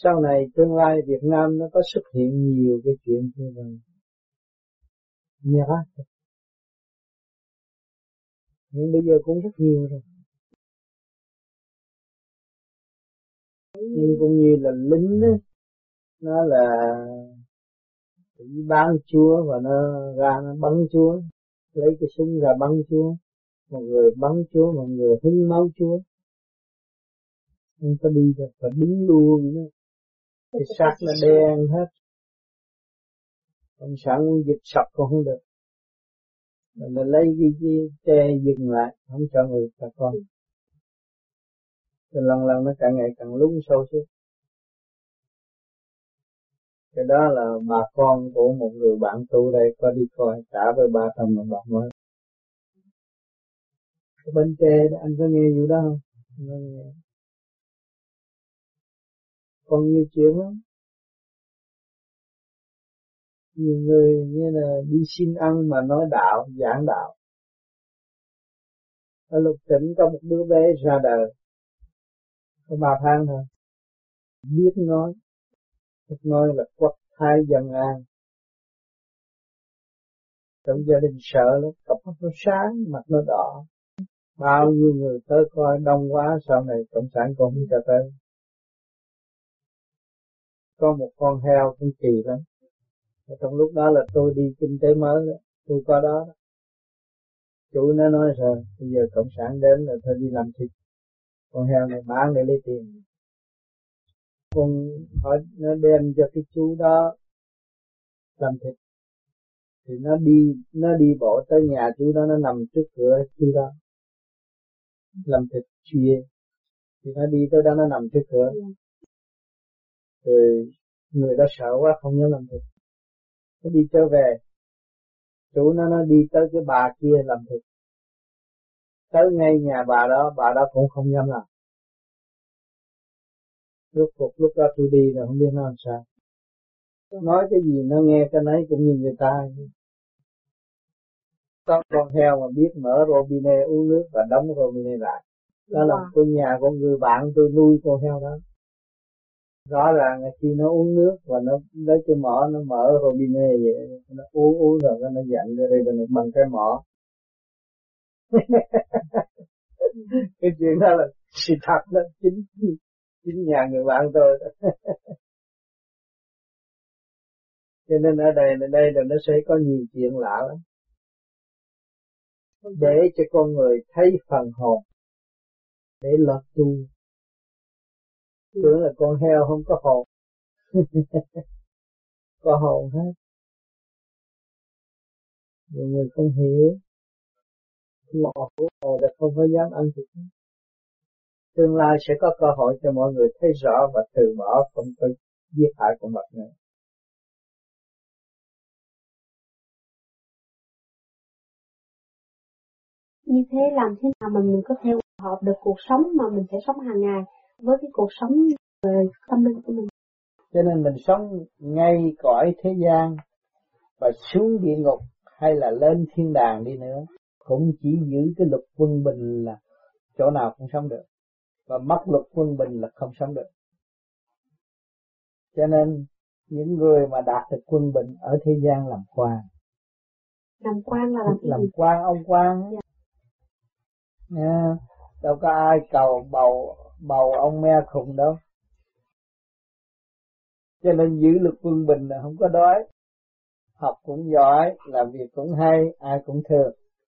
sau này tương lai Việt Nam nó có xuất hiện nhiều cái chuyện như vậy. Miracle. Nhưng bây giờ cũng rất nhiều rồi. Nhưng cũng như là lính đó, nó là bán chúa và nó ra nó bắn chúa, lấy cái súng ra bắn chúa, một người bắn chúa, một người hứng máu chúa, không có đi được, phải đứng luôn đó. Cái xác nó đen hết, ông sản muốn dịch sập cũng không được, mình lấy cái tre dừng lại, không cho người ta con. Rồi lần lần nó càng ngày càng lún sâu xuống. Cái đó là bà con của một người bạn tu đây có đi coi trả với 300 đồng mới. Cái bên tre đó, anh có nghe vụ đó không? Anh có nghe. Còn nhiều chuyện lắm. Nhiều người như là đi xin ăn mà nói đạo, giảng đạo. Ở Lục Tỉnh có một đứa bé ra đời, có 3 tháng thôi, biết nói là quốc thái dân an. Trong gia đình sợ lắm, cặp mắt nó sáng, mặt nó đỏ. Bao nhiêu người tới coi đông quá, sau này cộng sản cũng không cho tới. Có một con heo cũng kỳ lắm. Trong lúc đó là tôi đi kinh tế mới đó, tôi có đó. Chủ nó nói rồi, bây giờ cộng sản đến là thôi đi làm thịt con heo này bán để lấy tiền. Con hỏi nó đem cho cái chú đó làm thịt, thì nó đi bộ tới nhà chú đó, nó nằm trước cửa chú đó làm thịt chia, thì nó đi tới đó nó nằm trước cửa. Rồi người đó sợ quá không dám làm thịt, nó đi trở về, chủ nó đi tới cái bà kia làm thịt, tới ngay nhà bà đó cũng không dám làm. Lúc đó tôi đi rồi không biết nó làm sao, nói cái gì nó nghe cái nấy cũng như người ta. Có con heo mà biết mở robinet uống nước và đóng robinet lại, đó là cái nhà của người bạn tôi nuôi con heo đó. Rõ ràng là khi nó uống nước và nó lấy cái mỏ nó mở robinet vậy, nó uống rồi nó dặn cái robinet bằng cái mỏ. Cái chuyện đó là sự thật đó, chính nhà người bạn tôi đó. Cho nên ở đây là nó sẽ có nhiều chuyện lạ lắm, để cho con người thấy phần hồn, để lọt tu. Tưởng là con heo không có hồn. Có hồn hết. Nhiều người không hiểu, lọt rồi là không có dám ăn thịt. Tương lai sẽ có cơ hội cho mọi người thấy rõ và từ bỏ không có giết hại con vật nữa. Như thế làm thế nào mà mình có thể hòa hợp được cuộc sống mà mình phải sống hàng ngày với cái cuộc sống tâm linh của mình? Cho nên mình sống ngay cõi thế gian và xuống địa ngục hay là lên thiên đàng đi nữa, cũng chỉ giữ cái luật quân bình là chỗ nào cũng sống được, và mất luật quân bình là không sống được. Cho nên những người mà đạt được quân bình ở thế gian làm quan. Làm quan là làm làm quan, ông quan. Dạ. Nha, đâu có ai cầu bầu ông me khùng đâu. Cho nên giữ luật quân bình là không có đói, học cũng giỏi, làm việc cũng hay, ai cũng thương.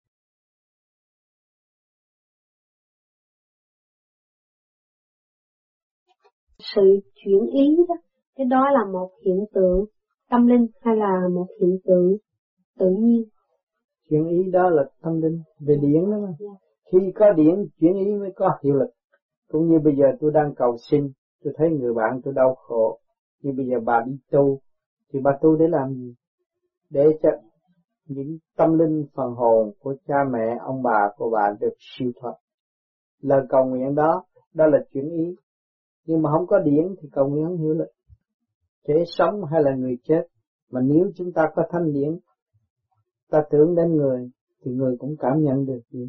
Sự chuyển ý đó, cái đó là một hiện tượng tâm linh hay là một hiện tượng tự nhiên? Chuyển ý đó là tâm linh, về điển đó mà. Khi có điển, chuyển ý mới có hiệu lực. Cũng như bây giờ tôi đang cầu xin, tôi thấy người bạn tôi đau khổ, nhưng bây giờ bà đi tu, thì bà tu để làm gì? Để cho những tâm linh phần hồn của cha mẹ, ông bà của bà được siêu thoát. Lời cầu nguyện đó là chuyển ý. Nhưng mà không có điển thì cầu nguyện không hiệu lực. Kẻ sống hay là người chết, mà nếu chúng ta có thanh điển, ta tưởng đến người thì người cũng cảm nhận được gì.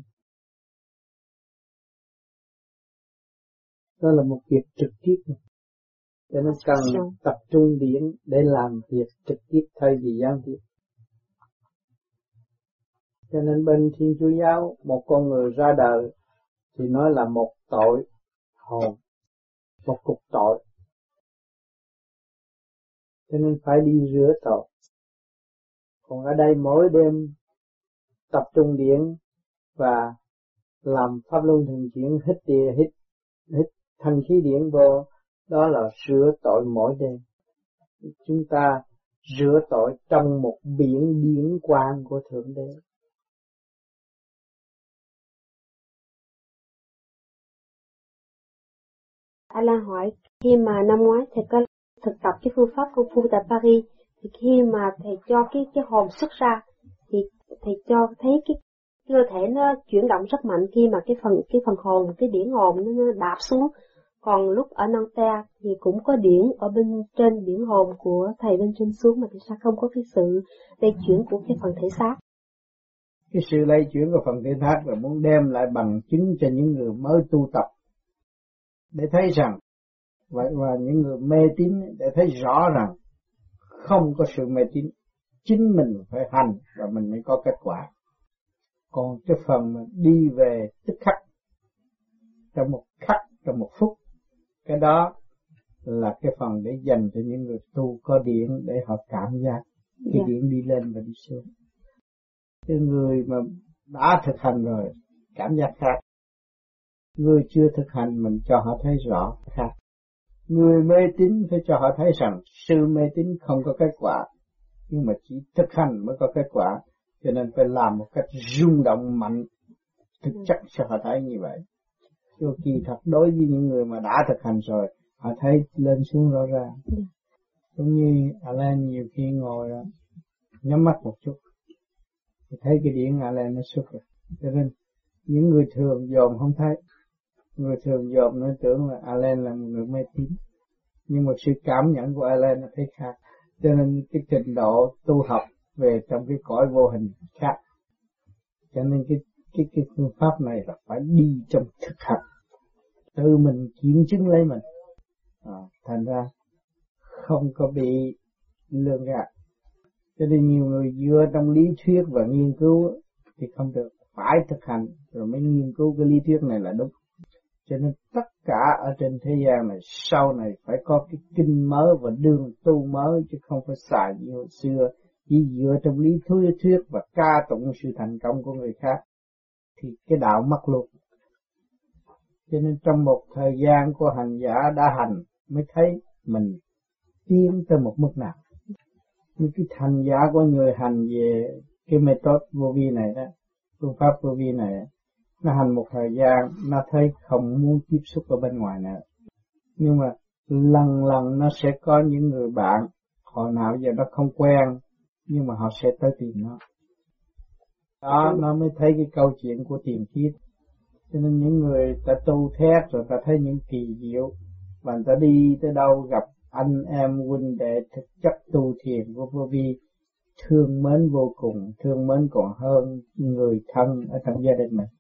Đó là một việc trực tiếp. Cho nên cần tập trung điển để làm việc trực tiếp thay vì gián tiếp. Cho nên bên Thiên Chúa giáo, một con người ra đời thì nói là một tội hồn, một cục tội. Cho nên phải đi rửa tội. Còn ở đây mỗi đêm tập trung điển và làm pháp luân thường chuyển, hít thanh khí điển vô, đó là rửa tội mỗi đêm. Chúng ta rửa tội trong một biển điển quang của Thượng Đế. Alan hỏi, khi mà năm ngoái thầy có thực tập cái phương pháp công phu tại Paris, thì khi mà thầy cho cái hồn xuất ra, thì thầy cho thấy cái cơ thể nó chuyển động rất mạnh khi mà cái phần hồn, cái điển hồn nó đạp xuống. Còn lúc ở Nanterre thì cũng có điển ở bên trên, điển hồn của thầy bên trên xuống, mà thì sao không có cái sự lây chuyển của cái phần thể xác? Cái sự lây chuyển của phần thể xác là muốn đem lại bằng chứng cho những người mới tu tập, để thấy rằng và những người mê tín để thấy rõ rằng không có sự mê tín, chính mình phải hành và mình mới có kết quả. Còn cái phần mà đi về tức khắc, trong một phút, cái đó là cái phần để dành cho những người tu có điển để họ cảm giác cái điển đi lên và đi xuống. Cái người mà đã thực hành rồi cảm giác khác, người chưa thực hành mình cho họ thấy rõ khác. Người mê tín phải cho họ thấy rằng sự mê tín không có kết quả, nhưng mà chỉ thực hành mới có kết quả. Cho nên phải làm một cách rung động mạnh, thực chất cho họ thấy như vậy. Chứ kỳ thật đối với những người mà đã thực hành rồi, họ thấy lên xuống rõ ràng. Giống như Alan nhiều khi ngồi nhắm mắt một chút, thì thấy cái điển Alan nó xuất rồi. Cho nên những người thường dòm không thấy. Người thường dòm nói tưởng là Alan là một người mê tín, nhưng mà sự cảm nhận của Alan nó thấy khác. Cho nên cái trình độ tu học về trong cái cõi vô hình khác. Cho nên cái phương pháp này là phải đi trong thực hành, tự mình kiểm chứng lấy mình. Thành ra không có bị lường gạt. Cho nên nhiều người dựa trong lý thuyết và nghiên cứu thì không được, phải thực hành rồi mới nghiên cứu cái lý thuyết này là đúng. Cho nên tất cả ở trên thế gian này sau này phải có cái kinh mới và đường tu mới, chứ không phải xài như hồi xưa chỉ dựa trong lý thuyết và ca tụng sự thành công của người khác thì cái đạo mất luôn. Cho nên trong một thời gian của hành giả đã hành mới thấy mình tiến tới một mức nào. Như cái thành giả của người hành về cái method vô vi này đó, phương pháp vô vi này, nó hành một thời gian, nó thấy không muốn tiếp xúc ở bên ngoài nữa. Nhưng mà lần lần nó sẽ có những người bạn, họ nào giờ nó không quen, nhưng mà họ sẽ tới tìm nó. Đó, nó mới thấy cái câu chuyện của tiền kiếp. Cho nên những người ta tu thét rồi ta thấy những kỳ diệu, và người ta đi tới đâu gặp anh em huynh đệ thực chất tu thiền của vô vi, thương mến vô cùng, thương mến còn hơn người thân ở trong gia đình mình.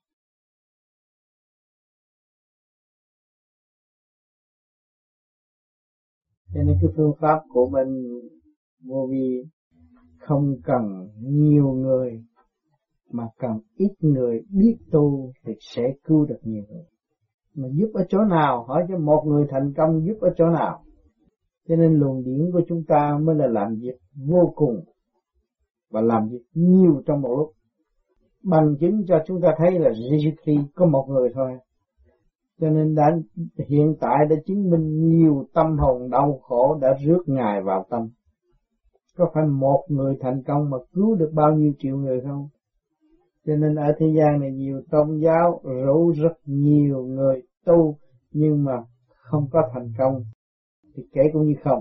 Cho nên cái phương pháp của bên vô vi không cần nhiều người, mà cần ít người biết tu thì sẽ cứu được nhiều người. Mà giúp ở chỗ nào? Hỏi cho một người thành công giúp ở chỗ nào? Cho nên luồng điển của chúng ta mới là làm việc vô cùng và làm việc nhiều trong một lúc. Bằng chứng cho chúng ta thấy là Jesus Christ có một người thôi. Cho nên hiện tại đã chứng minh nhiều tâm hồn đau khổ đã rước Ngài vào tâm. Có phải một người thành công mà cứu được bao nhiêu triệu người không? Cho nên ở thế gian này nhiều tôn giáo rủ rất nhiều người tu, nhưng mà không có thành công thì kể cũng như không.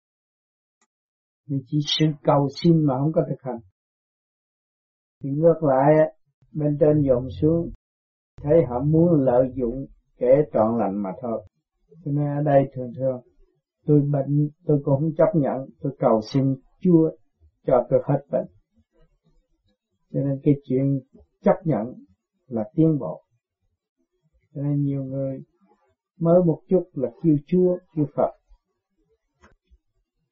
Vì chỉ sự cầu xin mà không có thực hành. Thì ngược lại bên trên dồn xuống, thấy họ muốn lợi dụng kẻ trọn lành mà thôi. Cho nên ở đây thường tôi bệnh tôi cũng không chấp nhận, tôi cầu xin Chúa cho tôi hết bệnh. Cho nên cái chuyện chấp nhận là tiến bộ. Cho nên nhiều người mới một chút là kêu Chúa, kêu Phật,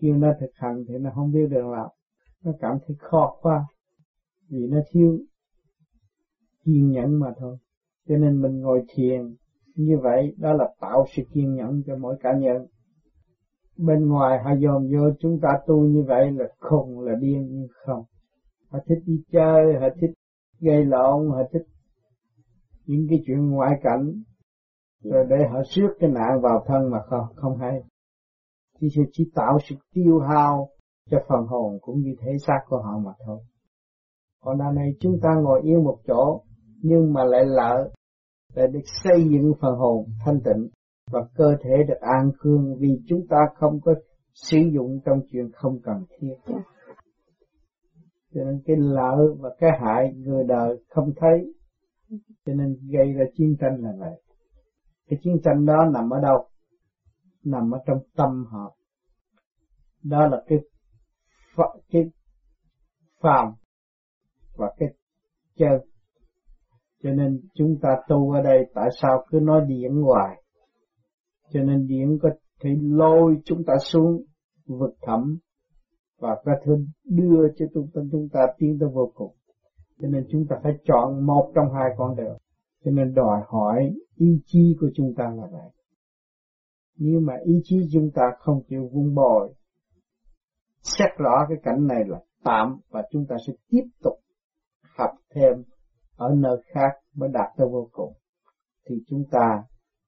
kêu nó thực hành thì nó không biết đường làm, nó cảm thấy khó quá vì nó thiếu kiên nhẫn mà thôi. Cho nên mình ngồi thiền như vậy đó là tạo sự kiên nhẫn cho mỗi cá nhân. Bên ngoài họ dòm vô chúng ta tu như vậy là khùng là điên, nhưng không. Họ thích đi chơi, họ thích gây lộn, họ thích những cái chuyện ngoại cảnh, rồi để họ rước cái nạn vào thân mà không hay. Chỉ tạo sự tiêu hao cho phần hồn cũng như thể xác của họ mà thôi. Còn đằng này chúng ta ngồi yên một chỗ nhưng mà lại lỡ để được xây dựng phần hồn thanh tịnh và cơ thể được an cương, vì chúng ta không có sử dụng trong chuyện không cần thiết. Cho nên cái lợi và cái hại người đời không thấy, cho nên gây ra chiến tranh là vậy. Cái chiến tranh đó nằm ở đâu? Nằm ở trong tâm họ. Đó là cái phàm và cái chân. Cho nên chúng ta tu ở đây tại sao cứ nói điển hoài? Cho nên điển có thể lôi chúng ta xuống vực thẳm và có thể đưa cho chúng ta tiến tới vô cùng. Cho nên chúng ta phải chọn một trong hai con đường. Cho nên đòi hỏi ý chí của chúng ta là vậy. Nhưng mà ý chí chúng ta không chịu vun bồi, xét rõ cái cảnh này là tạm và chúng ta sẽ tiếp tục học thêm ở nơi khác mới đạt tới vô cùng, thì chúng ta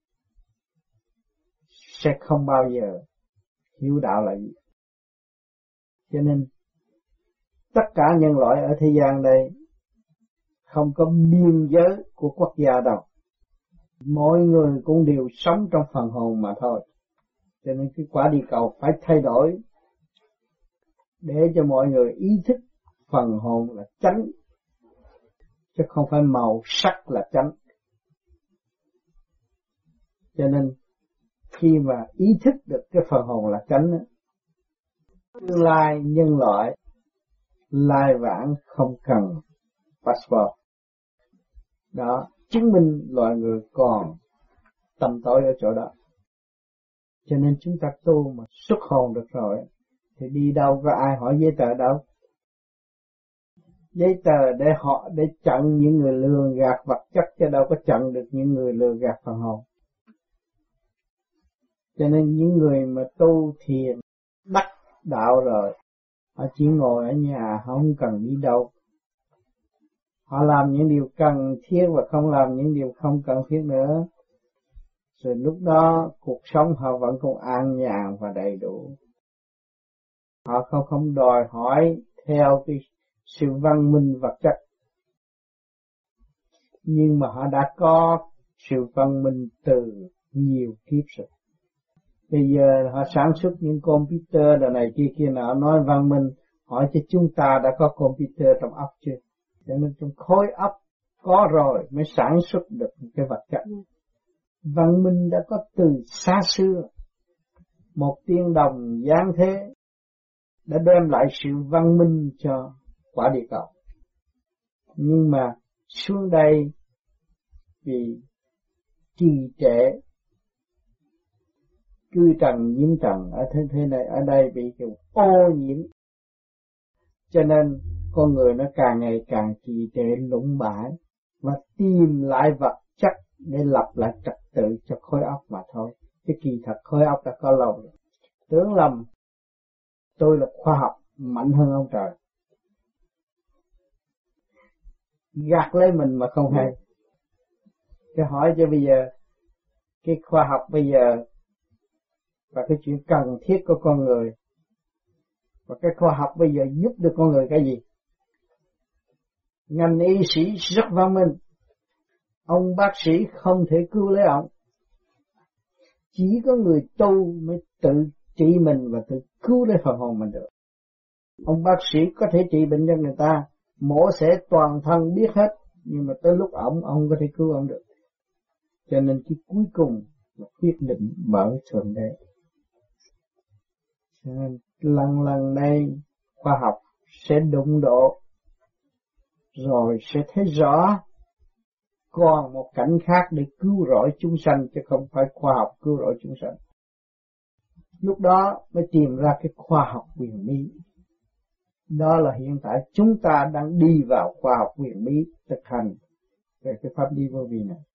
sẽ không bao giờ hiểu đạo là gì. Cho nên tất cả nhân loại ở thế gian đây không có biên giới của quốc gia đâu. Mỗi người cũng đều sống trong phần hồn mà thôi. Cho nên cái quả địa cầu phải thay đổi để cho mọi người ý thức phần hồn là chánh, chứ không phải màu sắc là chánh. Cho nên khi mà ý thức được cái phần hồn là chánh, tương lai nhân loại lai vãng không cần passport. Đó, chứng minh loài người còn tầm tối ở chỗ đó. Cho nên chúng ta tu mà xuất hồn được rồi thì đi đâu có ai hỏi giấy tờ đâu. Giấy tờ để chặn những người lừa gạt vật chất, chứ đâu có chặn được những người lừa gạt phần hồn. Cho nên những người mà tu thiền đắc đạo rồi, họ chỉ ngồi ở nhà, không cần đi đâu. Họ làm những điều cần thiết và không làm những điều không cần thiết nữa. Rồi lúc đó cuộc sống họ vẫn còn an nhàn và đầy đủ. Họ không đòi hỏi theo cái sự văn minh vật chất, nhưng mà họ đã có sự văn minh từ nhiều kiếp rồi. Bây giờ họ sản xuất những computer đồ này kia nọ, nói văn minh, hỏi cho chúng ta đã có computer trong óc chưa? Cho nên trong khối óc có rồi mới sản xuất được cái vật chất. Văn minh đã có từ xa xưa. Một tiên đồng giáng thế đã đem lại sự văn minh cho quả địa cầu. Nhưng mà xuống đây vì trì trệ, cư trần nhiễm trần ở thế này, ở đây bị kiểu ô nhiễm, cho nên con người nó càng ngày càng trì trệ lũng bại và tìm lại vật chất để lập lại trật tự cho khối óc mà thôi. Chứ kỳ thật khối óc đã có lâu rồi. Tưởng lầm tôi là khoa học mạnh hơn ông trời, gạt lấy mình mà không hay. Cái hỏi cho bây giờ cái khoa học bây giờ và cái chuyện cần thiết của con người, và cái khoa học bây giờ giúp được con người cái gì? Ngành y sĩ rất văn minh, ông bác sĩ không thể cứu lấy ông. Chỉ có người tu mới tự trị mình và tự cứu lấy phần hồn mình được. Ông bác sĩ có thể trị bệnh cho người ta, mổ xẻ toàn thân biết hết, nhưng mà tới lúc ông có thể cứu ông được. Cho nên cái cuối cùng là quyết định bởi Thượng Đế. Cho nên lần đây khoa học sẽ đụng độ, rồi sẽ thấy rõ còn một cảnh khác để cứu rỗi chúng sanh, chứ không phải khoa học cứu rỗi chúng sanh. Lúc đó mới tìm ra cái khoa học huyền bí. Đó là hiện tại chúng ta đang đi vào khoa học huyền bí thực hành về cái pháp lý vô vi này.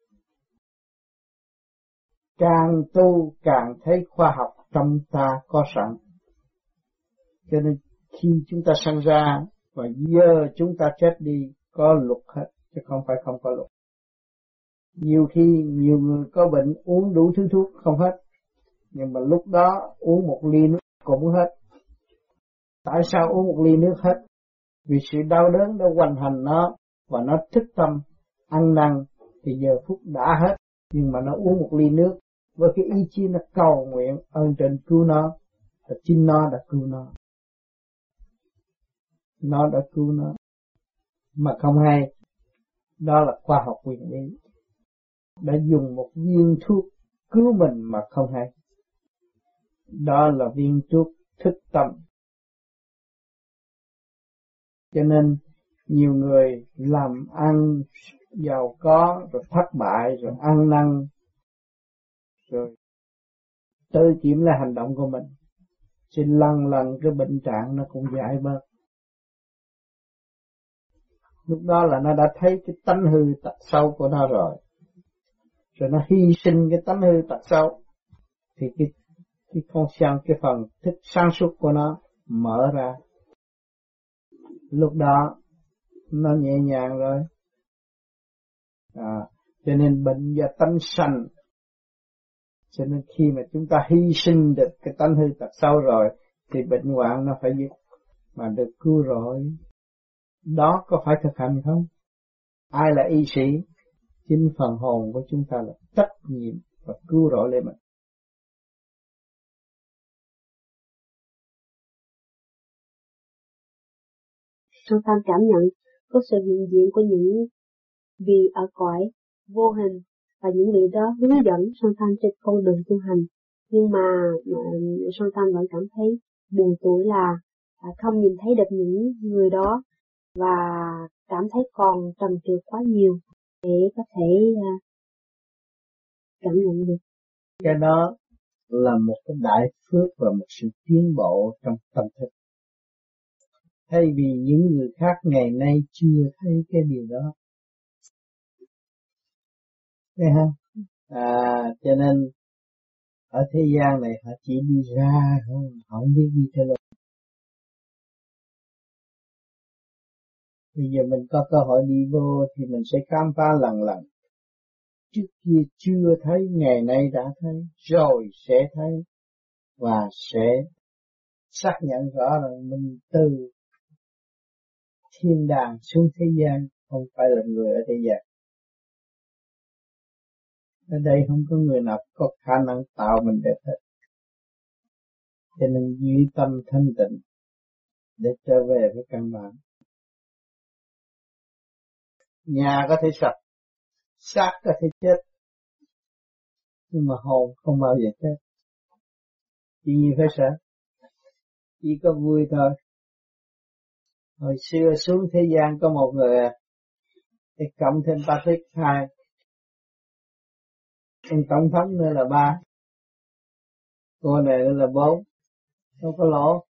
Càng tu càng thấy khoa học trong ta có sẵn. Cho nên khi chúng ta sanh ra và giờ chúng ta chết đi có luật hết, chứ không phải không có luật. Nhiều khi nhiều người có bệnh uống đủ thứ thuốc không hết, nhưng mà lúc đó uống một ly nước cũng hết. Tại sao uống một ly nước hết? Vì sự đau đớn đã hoành hành nó và nó thức tâm ăn năn thì giờ phút đã hết, nhưng mà nó uống một ly nước với cái ý chí nó cầu nguyện ơn trên cứu nó, và chính nó đã cứu nó. Nó đã cứu nó mà không hay. Đó là khoa học huyền bí, đã dùng một viên thuốc cứu mình mà không hay. Đó là viên thuốc thức tâm. Cho nên nhiều người làm ăn giàu có rồi thất bại rồi ăn năn rồi tự kiểm lại hành động của mình, thì lần lần cái bệnh trạng nó cũng giải bớt. Lúc đó là nó đã thấy cái tánh hư tật xấu của nó rồi nó hy sinh cái tánh hư tật xấu, thì cái con xem cái phần thức sáng suốt của nó mở ra. Lúc đó nó nhẹ nhàng rồi. Cho nên bệnh do tánh sanh. Cho nên khi mà chúng ta hy sinh được cái tánh hư tật xấu rồi thì bệnh hoạn nó phải dứt, mà được cứu rồi. Đó có phải thực hành không? Ai là y sĩ? Chính phần hồn của chúng ta là trách nhiệm và cứu rỗi lên mình. Song Tham cảm nhận có sự hiện diện của những vị ở cõi vô hình và những vị đó hướng dẫn Song Tham trên con đường tu hành. Nhưng mà Song Tham vẫn cảm thấy buồn tủi là không nhìn thấy được những người đó và cảm thấy còn trần trượt quá nhiều để có thể cảm nhận được. Cái đó là một cái đại phước và một sự tiến bộ trong tâm thức. Thay vì những người khác ngày nay chưa thấy cái điều đó. Thấy không? Cho nên ở thế gian này họ chỉ đi ra không, không biết đi theo lối. Bây giờ mình có cơ hội đi vô thì mình sẽ khám phá lần lần. Trước kia chưa thấy, ngày nay đã thấy, rồi sẽ thấy và sẽ xác nhận rõ rằng mình từ thiên đàng xuống thế gian, không phải là người ở thế gian. Ở đây không có người nào có khả năng tạo mình được hết. Cho nên duy tâm thanh tịnh để trở về với căn bản. Nhà có thể sập, xác có thể chết, nhưng mà hồn không bao giờ chết. Chỉ như phải sợ, chỉ có vui thôi. Hồi xưa xuống thế gian có một người thì cộng thêm Patrick 2, ông tổng thống nữa là 3, cô này nữa là 4, không có lỗ.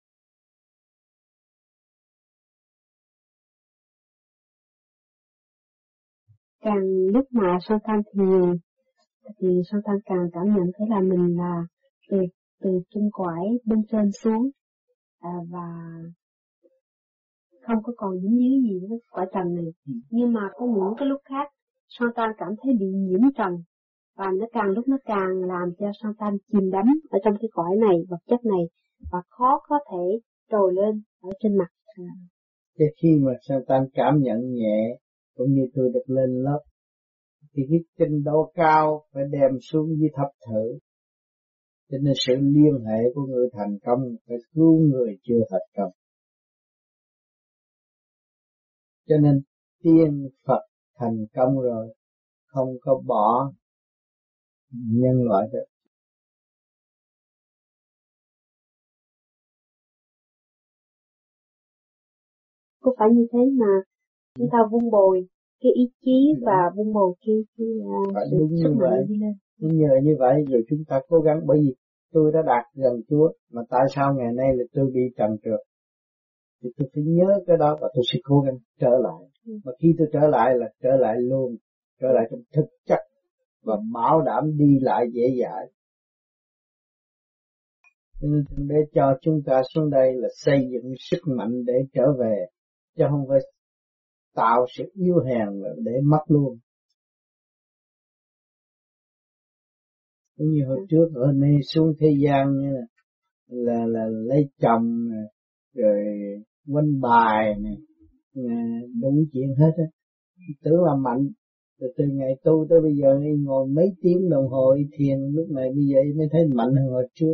Càng lúc mà Song Tham thì Song Tham càng cảm nhận thấy là mình là từ trên cõi bên trên xuống và không có còn dính líu gì với cõi trần này. Nhưng mà có những cái lúc khác Song Tham cảm thấy bị nhiễm trần và nó càng lúc nó càng làm cho Song Tham chìm đắm ở trong cái cõi này, vật chất này, và khó có thể trồi lên ở trên mặt. Cái khi mà Song Tham cảm nhận nhẹ cũng như tôi được lên lớp thì cái trình độ cao phải đem xuống dưới thấp thử. Cho nên sự liên hệ của người thành công phải cứu người chưa thành công. Cho nên tiên Phật thành công rồi, không có bỏ nhân loại được. Có phải như thế mà chúng ta vun bồi cái ý chí và vun bồi cái phải đúng như vậy. Nhờ như vậy rồi chúng ta cố gắng, bởi vì tôi đã đạt gần Chúa, mà tại sao ngày nay là tôi bị trần trượt? Thì tôi phải nhớ cái đó và tôi sẽ cố gắng trở lại. Mà khi tôi trở lại là trở lại luôn, trở lại trong thực chất và bảo đảm đi lại dễ dãi. Nên để cho chúng ta xuống đây là xây dựng sức mạnh để trở về, chứ không phải tạo sự yếu hèn để mất luôn. Cũng như hồi trước ở nay xuống thế gian là lấy chồng rồi quanh bài này, đúng chuyện hết á, tưởng là mạnh. Rồi từ ngày tu tới bây giờ ngồi mấy tiếng đồng hồ thiền, lúc này bây giờ mới thấy mạnh hơn hồi trước.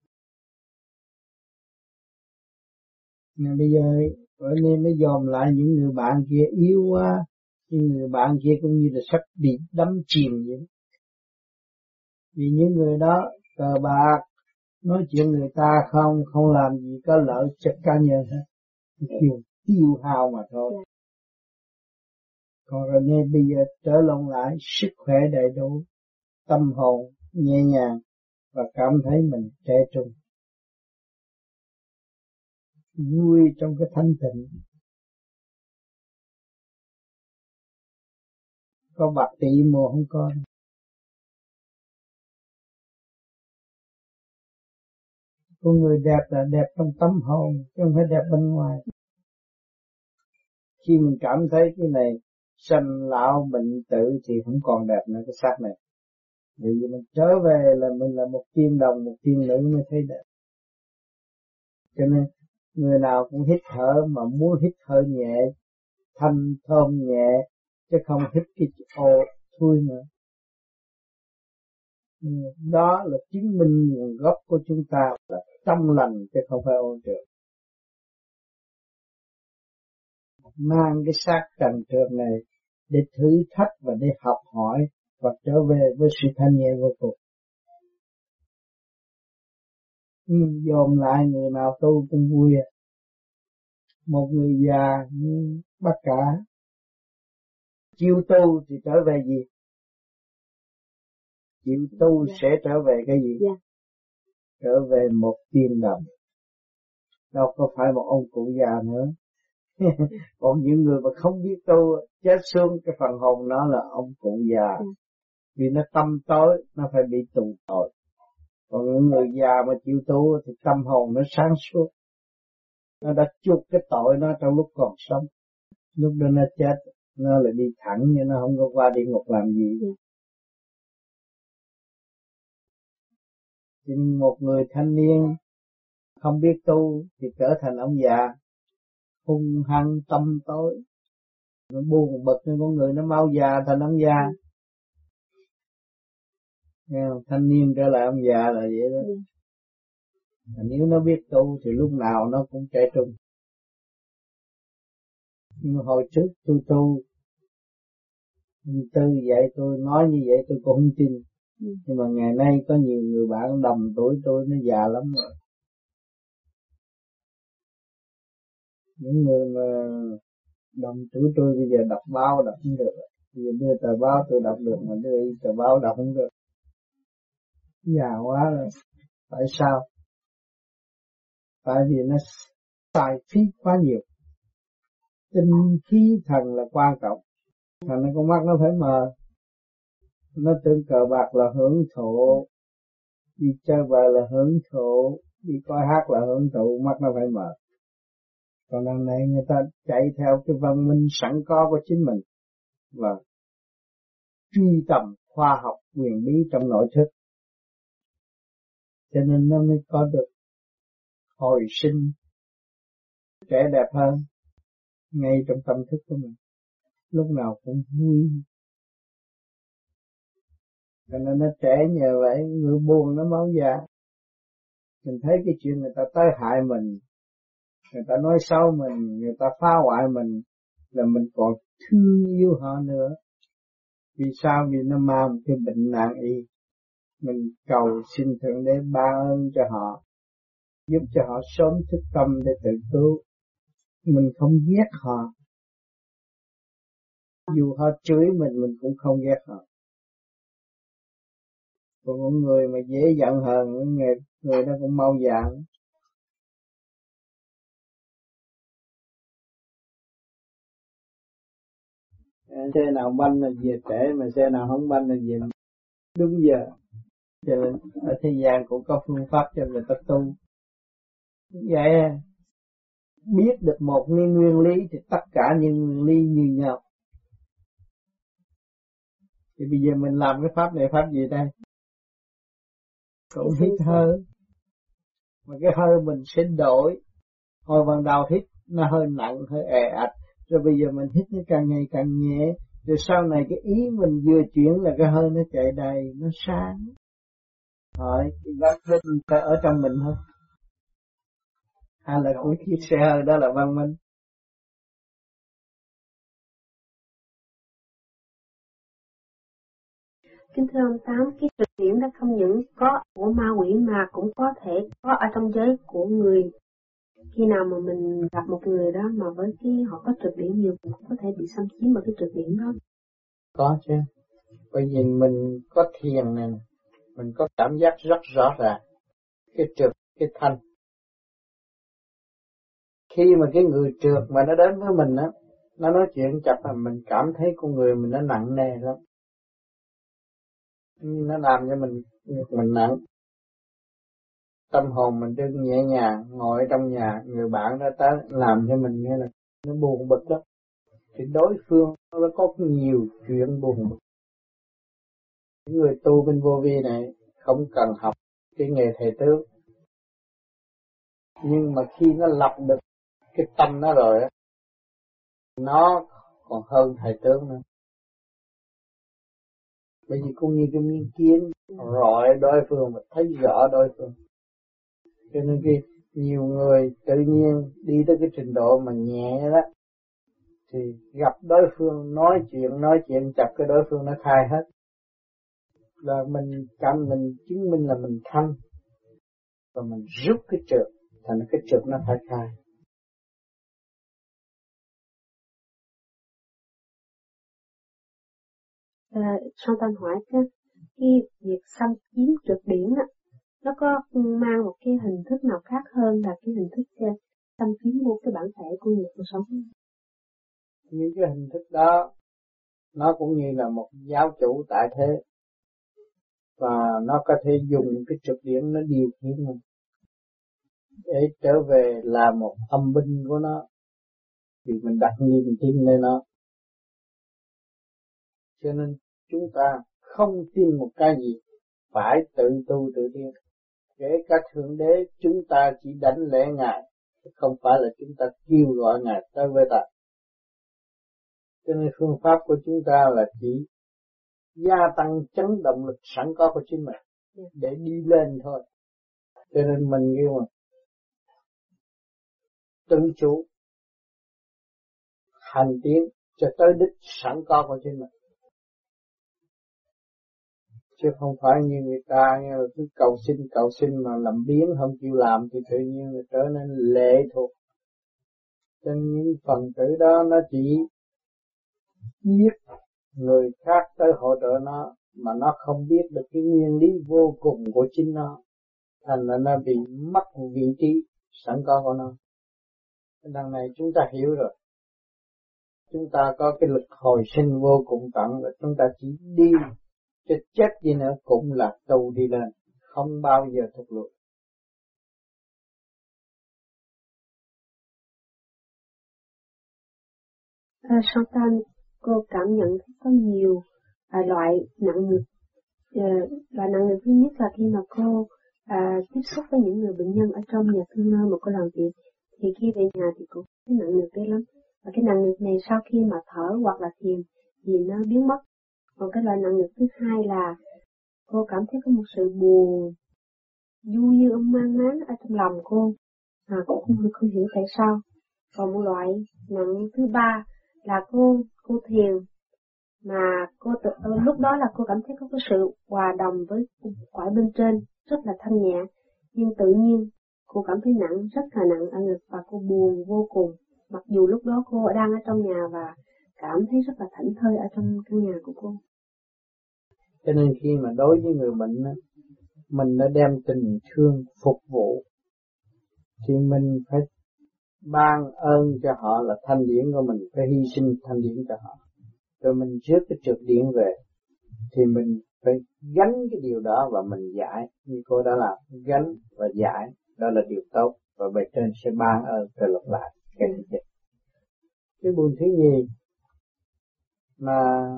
Mà bây giờ ở nên mới dòm lại những người bạn kia yếu quá, những người bạn kia cũng như là sắp bị đắm chìm vậy. Vì những người đó cờ bạc, nói chuyện người ta không làm gì có lợi cho cá nhân hết, tiêu hao mà thôi. Còn rồi nên bây giờ trở lộn lại, sức khỏe đầy đủ, tâm hồn nhẹ nhàng và cảm thấy mình trẻ trung, vui trong cái thanh tịnh. Có bạc tỷ mùa không có. Con người đẹp là đẹp trong tâm hồn, chứ không phải đẹp bên ngoài. Khi mình cảm thấy cái này sanh lão bệnh tử thì không còn đẹp nữa cái xác này. Vì mình trở về là mình là một tiên đồng, một tiên nữ mới thấy đẹp. Cho nên người nào cũng hít thở mà muốn hít thở nhẹ, thanh thơm nhẹ, chứ không hít cái ô thui nữa. Đó là chứng minh nguồn gốc của chúng ta là trong lành chứ không phải ô trượt. Mang cái xác trần trượt này để thử thách và để học hỏi và trở về với sự thanh nhẹ vô cùng. Dồn lại người nào tu cũng vui. Một người già như bác cả chịu tu thì trở về gì? Chịu tu sẽ trở về cái gì? Trở về một tiên đồng. Đâu có phải một ông cụ già nữa. Còn những người mà không biết tu chết xuống cái phần hồn nó là ông cụ già. Vì nó tâm tối, nó phải bị tù tội. Còn những người già mà chịu tu thì tâm hồn nó sáng suốt. Nó đã chuộc cái tội nó trong lúc còn sống. Lúc đó nó chết, nó lại đi thẳng như nó không có qua địa ngục làm gì. Nhưng một người thanh niên không biết tu thì trở thành ông già, hung hăng tâm tối, nó buồn bực nên con người nó mau già thành ông già. Nghe không? Thanh niên trở lại ông già là vậy đó. Mà nếu nó biết tu thì lúc nào nó cũng trẻ trung. Nhưng hồi trước tôi tu, Tư vậy tôi nói như vậy tôi cũng không tin. Nhưng mà ngày nay có nhiều người bạn đồng tuổi tôi nó già lắm rồi. Những người mà đồng tuổi tôi bây giờ đọc báo đọc không được. Bây giờ đưa tờ báo tôi đọc được mà đưa tờ báo đọc không được. Già quá rồi. Tại sao? Tại vì nó xài phí quá nhiều. Tinh khí thần là quan trọng. Thành ra con mắt nó phải mờ. Nó tưởng cờ bạc là hưởng thụ, đi chơi bời là hưởng thụ, đi coi hát là hưởng thụ, mắt nó phải mờ. Còn đằng này người ta chạy theo cái văn minh sẵn có của chính mình và truy tầm khoa học quyền bí trong nội thức, cho nên nó mới có được hồi sinh trẻ đẹp hơn ngay trong tâm thức của mình, lúc nào cũng vui. Cho nên nó trẻ nhờ vậy, người buồn nó máu già. Mình thấy cái chuyện người ta tới hại mình, người ta nói xấu mình, người ta phá hoại mình, là mình còn thương yêu họ nữa. Vì sao? Vì nó mang một cái bệnh nan y. Mình cầu xin Thượng Đế ban ơn cho họ, giúp cho họ sớm thức tâm để tự cứu. Mình không ghét họ, dù họ chửi mình cũng không ghét họ. Còn con người mà dễ giận hờn, người đó cũng mau giận. Xe nào banh là về trễ, mà xe nào không banh là về đúng giờ. Cho nên ở thế gian cũng có phương pháp cho người ta tu. Vậy biết được một nguyên lý thì tất cả những nguyên lý như nhau. Thì bây giờ mình làm cái pháp này pháp gì đây? Cũng hít hơi. Mà cái hơi mình sẽ đổi. Hồi ban đầu hít nó hơi nặng, hơi è ạch. Rồi bây giờ mình hít nó càng ngày càng nhẹ. Rồi sau này cái ý mình vừa chuyển là cái hơi nó chạy đầy, nó sáng. Rồi, cái gác hết ở trong mình thôi. Hay là của chiếc xe hơi đó là văn minh. Kính thưa ông Tám, cái trực điển đó không những có của ma quỷ mà cũng có thể có ở trong giới của người. Khi nào mà mình gặp một người đó mà với cái họ có trực điển nhiều cũng có thể bị xâm chiếm bởi cái trực điển đó. Có chứ. Bởi vì mình có thiền này, mình có cảm giác rất rõ ràng. Cái trượt, cái thanh. Khi mà cái người trượt mà nó đến với mình á, nó nói chuyện chập là mình cảm thấy con người mình nó nặng nề lắm. Nó làm cho mình nặng. Tâm hồn mình đứng nhẹ nhàng, ngồi trong nhà, người bạn đó tới làm cho mình như là nó buồn bực lắm. Thì đối phương nó có nhiều chuyện buồn bực. Những người tu bên vô vi này không cần học cái nghề thầy tướng. Nhưng mà khi nó lập được cái tâm nó rồi á, nó còn hơn thầy tướng nữa. Bởi vì cũng như cái miếng kiến rọi đối phương và thấy rõ đối phương. Cho nên khi nhiều người tự nhiên đi tới cái trình độ mà nhẹ đó, thì gặp đối phương nói chuyện chập cái đối phương nó khai hết. Là mình chứng minh là mình thanh, và mình rút cái trượt, thành cái trượt nó phải khai. Sau Tâm hỏi cái việc xâm chiếm trượt điển á, nó có mang một cái hình thức nào khác hơn là cái hình thức xâm chiếm vô cái bản thể của người cuộc sống? Những cái hình thức đó nó cũng như là một giáo chủ tại thế, và nó có thể dùng cái trượt điển nó điều khiển mình để trở về là một âm binh của nó, thì mình đặt niềm tin lên nó. Cho nên chúng ta không tin một cái gì, phải tự tu tự tiến. Kể cả Thượng Đế chúng ta chỉ đánh lễ Ngài, không phải là chúng ta kêu gọi Ngài tới với ta. Cho nên phương pháp của chúng ta là chỉ gia tăng chấn động lực sẵn có của chính mình để đi lên thôi. Cho nên mình kêu mà tự chủ hành tiến cho tới đích sẵn có của chính mình, chứ không phải như người ta nghe là cứ cầu xin mà làm biếng không chịu làm thì tự nhiên là trở nên lệ thuộc. Cho nên những phần tử đó nó chỉ biết người khác tới hỗ trợ nó, mà nó không biết được cái nguyên lý vô cùng của chính nó, thành là nó bị mất vị trí sẵn có của nó. Đằng này chúng ta hiểu rồi, chúng ta có cái lực hồi sinh vô cùng tận, và chúng ta chỉ đi cho chết đi nữa cũng là tu đi lên, không bao giờ thụt lùi. Sau Tâm, cô cảm nhận thấy có nhiều loại nặng nhược. Loại nặng nhược thứ nhất là khi mà cô tiếp xúc với những người bệnh nhân ở trong nhà thương nơi mà cô làm việc, thì khi về nhà thì cô thấy nặng nhược ghê lắm. Và cái nặng nhược này sau khi mà thở hoặc là thiền thì nó biến mất. Còn cái loại nặng nhược thứ hai là cô cảm thấy có một sự buồn du dương mang máng ở trong lòng cô, cô không hiểu tại sao. Còn một loại nặng thứ ba là cô thiền mà lúc đó là cô cảm thấy có cái sự hòa đồng với cõi bên trên rất là thanh nhẹ, nhưng tự nhiên cô cảm thấy nặng, rất là nặng ở ngực và cô buồn vô cùng, mặc dù lúc đó cô đang ở trong nhà và cảm thấy rất là thảnh thơi ở trong căn nhà của cô. Cho nên khi mà đối với người bệnh á, mình đã đem tình thương phục vụ thì mình phải ban ơn cho họ là thanh điển của mình, phải hy sinh thanh điển cho họ. Rồi mình rước cái trượt điển về thì mình phải gánh cái điều đó và mình giải, như cô đã làm, gánh và giải, đó là điều tốt và bề trên sẽ ban ơn trở lặp lại cái thứ nhất. Cái buồn thứ nhì mà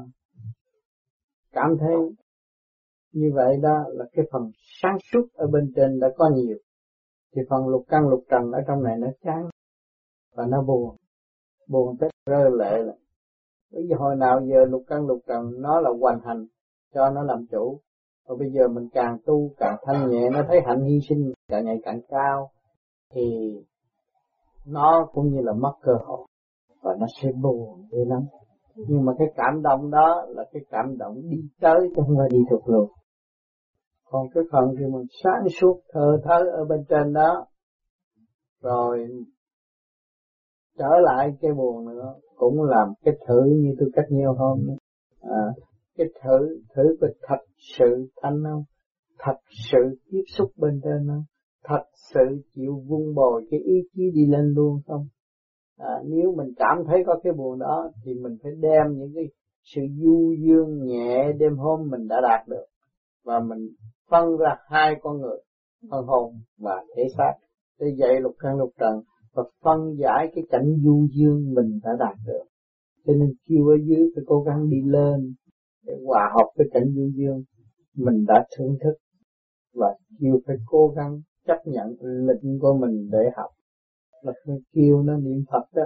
cảm thấy như vậy đó là cái phần sáng suốt ở bên trên đã có nhiều, thì phần lục căn lục trần ở trong này nó chán và nó buồn tới rơi lệ là. Bây giờ hồi nào giờ lục căn lục trần nó là hoành hành cho nó làm chủ, và bây giờ mình càng tu càng thanh nhẹ, nó thấy hạnh hy sinh càng ngày càng cao thì nó cũng như là mất cơ hội và nó sẽ buồn dữ lắm. Nhưng mà cái cảm động đó là cái cảm động đi tới chứ không phải đi thuộc luôn. Còn cái phần thì mình sáng suốt thờ thớ ở bên trên đó, rồi trở lại cái buồn nữa, cũng làm cái thử như tôi cách nhiều hôm nữa. Cái thử có thật sự thanh không? Thật sự tiếp xúc bên trên không? Thật sự chịu vun bồi cái ý chí đi lên luôn không? Nếu mình cảm thấy có cái buồn đó thì mình phải đem những cái sự du dương nhẹ đêm hôm mình đã đạt được, và mình phân ra hai con người, phần hồn và thể xác, để dạy lục căn lục trần và phân giải cái cảnh du dương mình đã đạt được. Cho nên kêu ở dưới phải cố gắng đi lên để hòa hợp với cảnh du dương mình đã thưởng thức, và kêu phải cố gắng chấp nhận lệnh của mình để học, là kêu nó niệm Phật đó.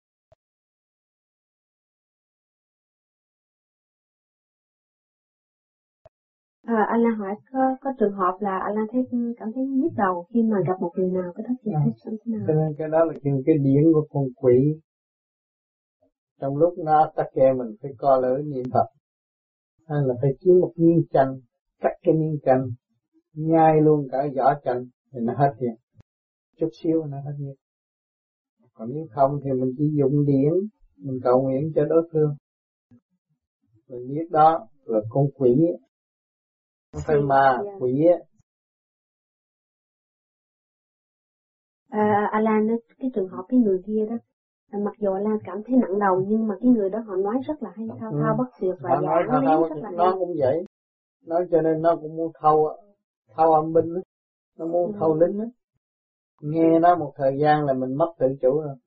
Anh Lan hỏi có trường hợp là anh Lan cảm thấy nhức đầu khi mà gặp một người nào, cái đó thì thế nào? Cho nên cái đó là cái điển của con quỷ. Trong lúc nó tắc kè mình phải co lưỡi niệm Phật, hay là phải kiếm một miếng chanh, cắt cái miếng chanh, nhai luôn cả vỏ chanh thì nó hết điện. Chút xíu nó hết điện. Còn nếu không thì mình chỉ dùng điển, mình cầu nguyện cho đối phương. Mình biết đó là con quỷ, không phải ma, quỷ á. Anh Lan, cái trường hợp cái người kia đó, mặc dù anh Lan cảm thấy nặng đầu nhưng mà cái người đó họ nói rất là hay, thao thao bất tuyệt và giảng lý rất là hay. Nó cũng vậy, nói cho nên nó cũng muốn thâu âm binh đó. Nó muốn thâu lính đó. Nghe nó một thời gian là mình mất tự chủ rồi.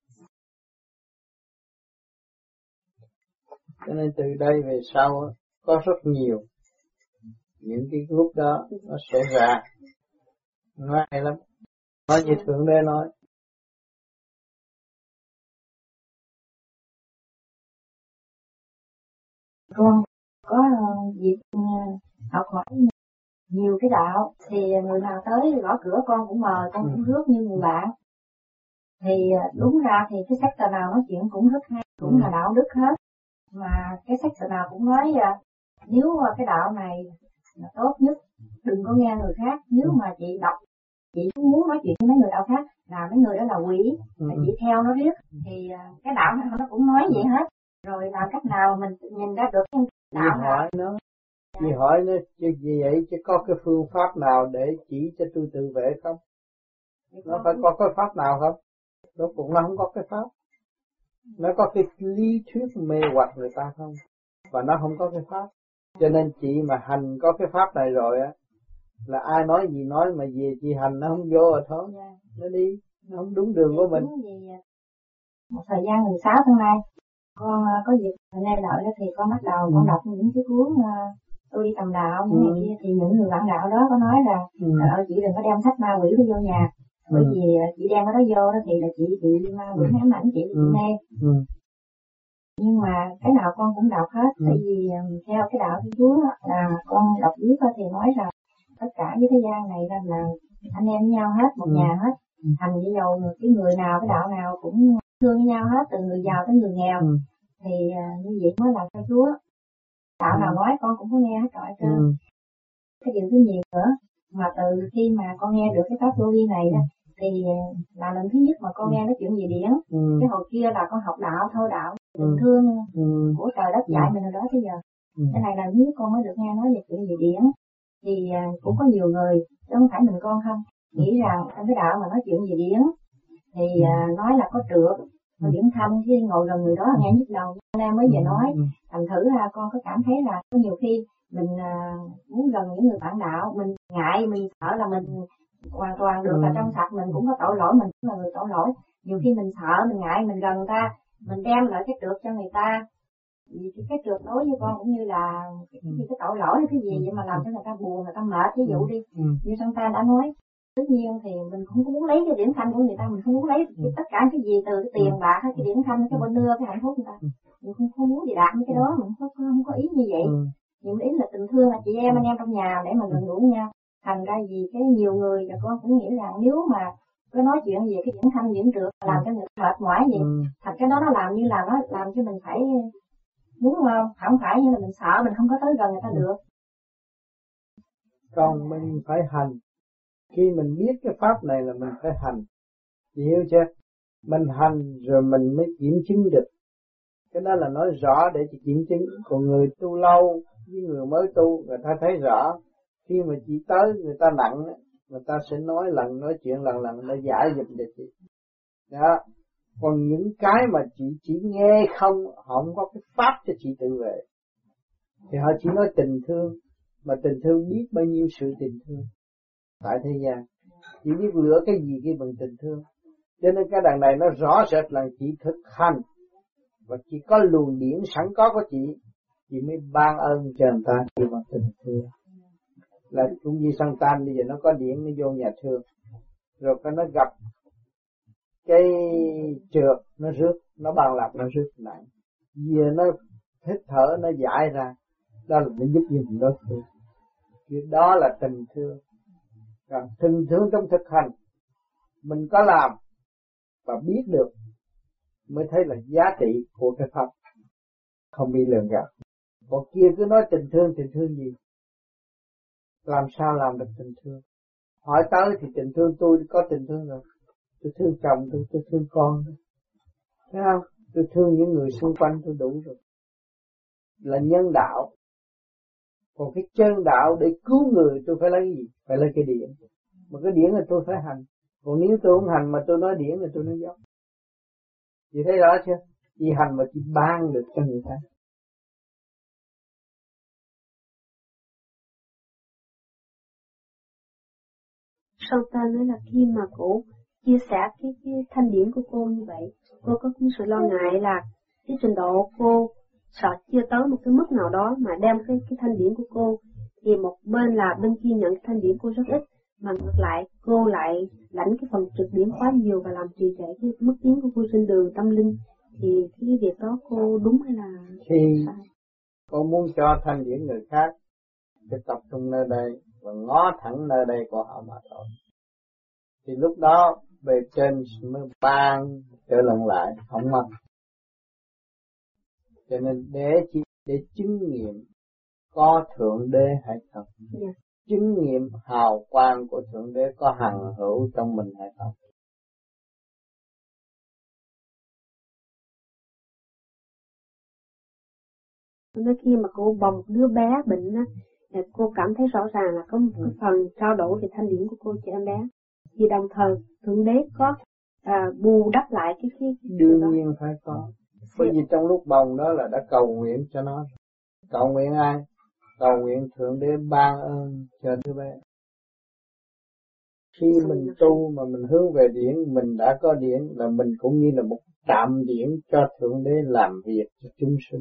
Cho nên từ đây về sau có rất nhiều những cái lúc đó nó sẽ ra, nó hay lắm. Nói như Thượng Đế nói. Con có dịp học hỏi nhiều cái đạo, thì người nào tới gõ cửa con cũng mời, con cũng rước như người bạn. Thì đúng ra thì cái sách nào nói chuyện cũng rất hay, cũng là đạo đức hết. Mà cái sách nào cũng nói nếu cái đạo này là tốt nhất, đừng có nghe người khác. Nếu mà chị đọc, chị muốn nói chuyện với mấy người đạo khác là mấy người đó là quỷ, chị theo nó riết. Thì cái đạo nó cũng nói vậy hết. Rồi làm cách nào mình nhìn ra được cái đạo nào? Chị hỏi nó chứ gì vậy, chứ có cái phương pháp nào để chỉ cho tôi tự vệ không? Nó phải có cái pháp nào không? Rốt cuộc nó không có cái pháp. Nó có cái lý thuyết mê hoặc người ta không? Và nó không có cái pháp. Cho nên chị mà hành có cái pháp này rồi á, là ai nói gì nói mà về chị hành nó không vô rồi thôi. Nó đi, nó không đúng đường của mình. Một thời gian 16 tháng nay, con có dịp nghe đợi đó thì con bắt đầu con đọc những cái cuốn tôi đi tầm đạo những ngày kia, thì những người bạn đạo đó có nói là chị đừng có đem sách ma quỷ đi vô nhà, bởi vì chị đem cái đó vô đó thì là chị bị ma quỷ ám ảnh chị mê. Nhưng mà cái nào con cũng đọc hết, tại vì theo cái đạo Thiên Chúa là con đọc viết thì nói rằng tất cả với thế gian này là anh em với nhau hết, một nhà hết, thành với dầu cái người nào cái đạo nào cũng thương với nhau hết, từ người giàu tới người nghèo. Thì như vậy mới là theo Chúa. Đạo nào nói con cũng có nghe hết trọi trơn. Cái điều thứ nhì nữa, mà từ khi mà con nghe được cái pháp vô vi này đó, thì là lần thứ nhất mà con nghe nói chuyện về điển. Cái hồi kia là con học đạo thôi, đạo tình thương của trời đất dạy mình rồi đó tới giờ. Cái này là nếu con mới được nghe nói về chuyện về điển, thì cũng có nhiều người, chứ không phải mình con không, nghĩ rằng trong cái đạo mà nói chuyện về điển thì nói là có trượt, có điển thanh, khi ngồi gần người đó nghe nhức đầu. Anh em mới về nói, thành thử ra con có cảm thấy là có nhiều khi mình muốn gần những người bạn đạo, mình ngại, mình sợ là mình hoàn toàn được là trong sạch, mình cũng có tội lỗi, mình cũng là người tội lỗi. Nhiều khi mình sợ, mình ngại, mình gần người ta, mình đem lại cái trượt cho người ta. Vì cái trượt đối với con cũng như là cái tội lỗi hay cái gì vậy mà làm cho người ta buồn, người ta mệt. Ví dụ đi, như Santa đã nói, tất nhiên thì mình không có muốn lấy cái điển thanh của người ta, mình không muốn lấy tất cả cái gì từ cái tiền bạc hay cái điển thanh, cái bonheur, cái hạnh phúc người ta. Mình không muốn gì đạt với cái đó, mình không có ý như vậy. Nhưng ý là tình thương là chị em anh em trong nhà để mà gần gũi nhau. Thành ra vì cái nhiều người và con cũng nghĩ rằng nếu mà có nói chuyện về cái điển thanh điển trượt làm cho người ta mệt mỏi vậy, thành cái đó nó làm như là nó làm cho mình phải muốn không phải như là mình sợ mình không có tới gần người ta được. Còn mình phải hành. Khi mình biết cái pháp này là mình phải hành. Chị hiểu chưa? Mình hành rồi mình mới kiểm chứng được. Cái đó là nói rõ để chị kiểm chứng. Còn người tu lâu với người mới tu, người ta thấy rõ. Khi mà chị tới người ta nặng, người ta sẽ nói chuyện lần để giải giùm cho chị. Đó. Còn những cái mà chị chỉ nghe không, họ không có cái pháp cho chị tự vệ, thì họ chỉ nói tình thương, mà tình thương biết bao nhiêu sự tình thương tại thế gian, chỉ biết lựa cái gì cái bằng tình thương. Cho nên cái đằng này nó rõ rệt là chị thực hành, và chỉ có luồng điển sẵn có của chị mới ban ơn cho người ta khi bằng tình thương. Là cũng như sanh tan bây giờ nó có điển, nó vô nhà thương, rồi cái nó gặp cái trượt, nó rước, nó ban lạc, nó rước nặng. Giờ nó hít thở, nó giải ra, đó là nó giúp những đối phương. Đó là tình thương. Còn tình thương trong thực hành, mình có làm và biết được mới thấy là giá trị của cái pháp, không bị lường gạt. Còn kia cứ nói tình thương gì? Làm sao làm được tình thương? Hỏi tới thì tình thương, tôi có tình thương rồi. Tôi thương chồng tôi thương con. Thấy không? Tôi thương những người xung quanh tôi đủ rồi. Là nhân đạo. Còn cái chân đạo để cứu người tôi phải lấy cái gì? Phải lấy cái điển. Mà cái điển là tôi phải hành. Còn nếu tôi không hành mà tôi nói điển là tôi nói dốc. Chị thấy rõ chưa? Chị hành mà chị ban được cho người ta. Santa nói là khi mà cô chia sẻ cái thanh điển của cô như vậy, cô có sự lo ngại là cái trình độ cô sợ chưa tới một cái mức nào đó mà đem cái thanh điển của cô, thì một bên là bên kia nhận cái thanh điển cô rất ít, mà ngược lại cô lại lãnh cái phần trực điển quá nhiều và làm trì trệ cái mức tiến của cô trên đường tâm linh, thì cái việc đó cô đúng hay là khi sai? cô muốn cho thanh điển người khác thì tập trung nơi đây và ngó thẳng nơi đây của họ mà thôi, thì lúc đó bề trên mới ban trở lần lại không mất. Cho nên để chứng nghiệm có thượng đế hay không, chứng nghiệm hào quang của thượng đế có hằng hữu trong mình hay không. Nói khi mà cô bồng đứa bé bệnh á, thì cô cảm thấy rõ ràng là có một cái phần trao đổi về thanh điển của cô cho em bé. Vì đồng thời thượng đế có bù đắp lại cái đương nhiên phải có. Bởi vì trong lúc bồng đó là đã cầu nguyện cho nó. Cầu nguyện ai? Cầu nguyện thượng đế ban ơn cho đứa bé. Khi mình tu mà mình hướng về điển, mình đã có điển, là mình cũng như là một trạm điển cho thượng đế làm việc cho chúng sinh.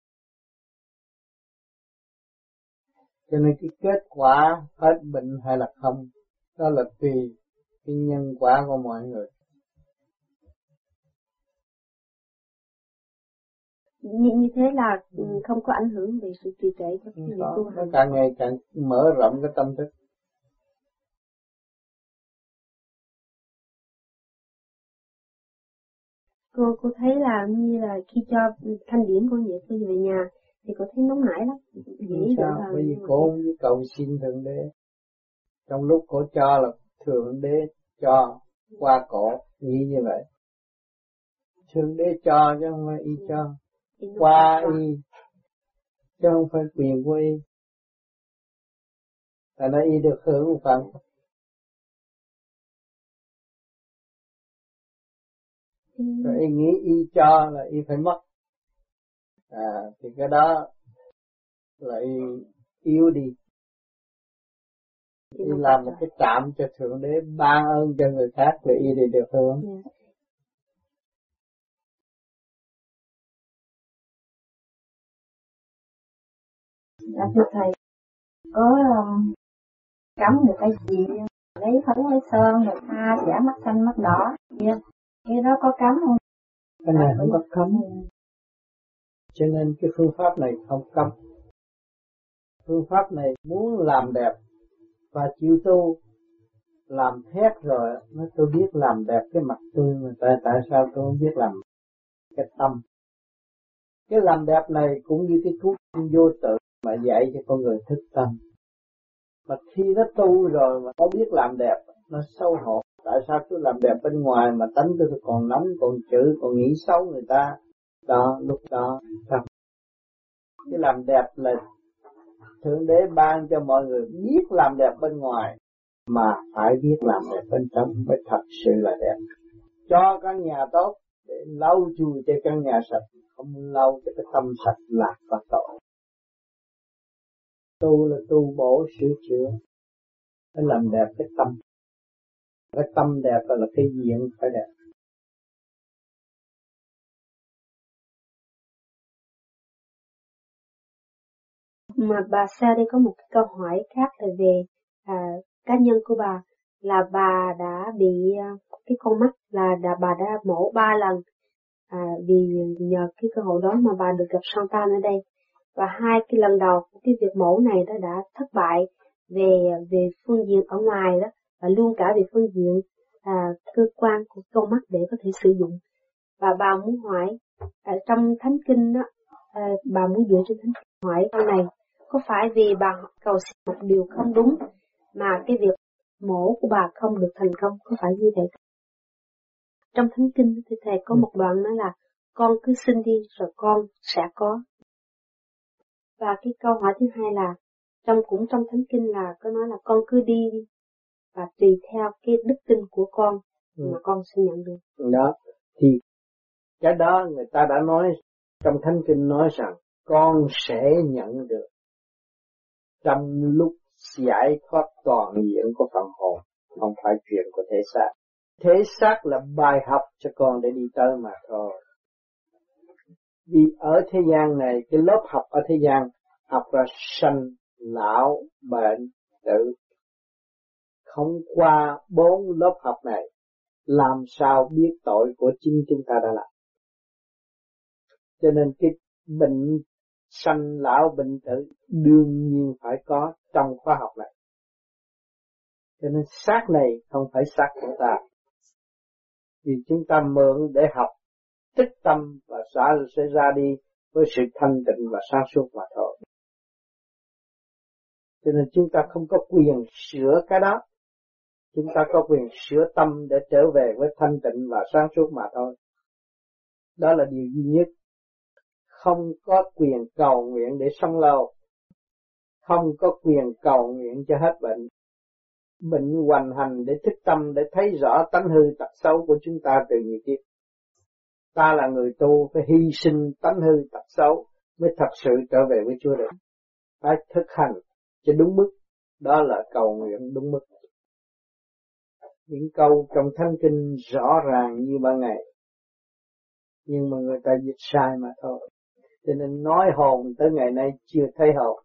Cho nên cái kết quả hết bệnh hay là không, đó là tùy cái nhân quả của mọi người. Như thế là không có ảnh hưởng về sự trì trệ cho cái việc tu hành. Nó càng ngày càng mở rộng cái tâm thức. Cô thấy là như là khi cho thanh điển của vậy cô về nhà thì cô thấy nóng nảy lắm. Sao? Bởi vì cô không biết cầu xin thượng đế. Trong lúc cô cho là thượng đế cho qua cổ, nghĩ như vậy. Thượng đế cho chứ không phải y cho. Qua y. chứ không phải quyền của y. Tại nó y được hưởng một phần. Rồi y nghĩ y cho là y phải mất. Thì cái đó là y yếu đi. Y làm một cái trạm cho Thượng Đế ban ơn cho người khác để y để được hưởng. Dạ thưa thầy, có cấm người ta gì lấy phấn lấy sơn người ta giả mắt xanh mắt đỏ cái đó có cấm không? Cái này không có cấm. Cho nên cái phương pháp này không cấm. Phương pháp này muốn làm đẹp và chịu tu, làm thét rồi nói tôi biết làm đẹp cái mặt tôi mà tại sao tôi không biết làm cái tâm. Cái làm đẹp này cũng như cái thuốc vô tự mà dạy cho con người thức tâm. Mà khi nó tu rồi mà nó biết làm đẹp, nó xấu hổ. Tại sao tôi làm đẹp bên ngoài mà tánh tôi còn nóng, còn chữ, còn nghĩ xấu người ta. Đó, lúc đó không. Cái làm đẹp là Thượng Đế ban cho mọi người biết làm đẹp bên ngoài mà phải biết làm đẹp bên trong mới thật sự là đẹp. Cho căn nhà tốt để lau chùi cho căn nhà sạch, không lau cho cái tâm sạch lạc và tội. Tu là tu bổ sửa chữa, phải làm đẹp cái tâm. Cái tâm đẹp là cái diện phải đẹp. Mà bà Sa đây có một cái câu hỏi khác là về cá nhân của bà, là bà đã bị cái con mắt là bà đã mổ 3 lần, vì nhờ cái cơ hội đó mà bà được gặp Santa ở đây, và 2 cái lần đầu cái việc mổ này đó đã thất bại về phương diện ở ngoài đó, và luôn cả về phương diện cơ quan của con mắt để có thể sử dụng. Và bà muốn hỏi trong thánh kinh đó, bà muốn dựa trên thánh kinh hỏi câu này, có phải vì bà cầu xin một điều không đúng mà cái việc mổ của bà không được thành công, có phải như vậy không? Trong thánh kinh thì thầy có một đoạn nói là con cứ xin đi rồi con sẽ có. Và cái câu hỏi thứ hai là trong thánh kinh là có nói là con cứ đi và tùy theo cái đức tin của con mà con sẽ nhận được. Đó, thì cái đó người ta đã nói trong thánh kinh nói rằng con sẽ nhận được trong lúc giải thoát toàn diện của phần hồn, không phải chuyện của thể xác. Thể xác là bài học cho con để đi tới mà thôi. Vì ở thế gian này, cái lớp học ở thế gian học ra sanh, lão, bệnh, tử. Không qua 4 lớp học này, làm sao biết tội của chính chúng ta đã làm. Cho nên cái bệnh sanh, lão, bệnh tử đương nhiên phải có trong khóa học này. Cho nên xác này không phải xác của ta. Vì chúng ta mượn để học tích tâm và sẽ ra đi với sự thanh tịnh và sáng suốt mà thôi. Cho nên chúng ta không có quyền sửa cái đó. Chúng ta có quyền sửa tâm để trở về với thanh tịnh và sáng suốt mà thôi. Đó là điều duy nhất. Không có quyền cầu nguyện để sống lâu. Không có quyền cầu nguyện cho hết bệnh. Bệnh hoành hành để thức tâm, để thấy rõ tánh hư tật xấu của chúng ta từ nhiều kiếp. Ta là người tu phải hy sinh tánh hư tật xấu mới thật sự trở về với Chúa được. Phải thực hành cho đúng mức. Đó là cầu nguyện đúng mức. Những câu trong thánh kinh rõ ràng như ban ngày, nhưng mà người ta dịch sai mà thôi. Cho nên nói hồn tới ngày nay chưa thấy hồn.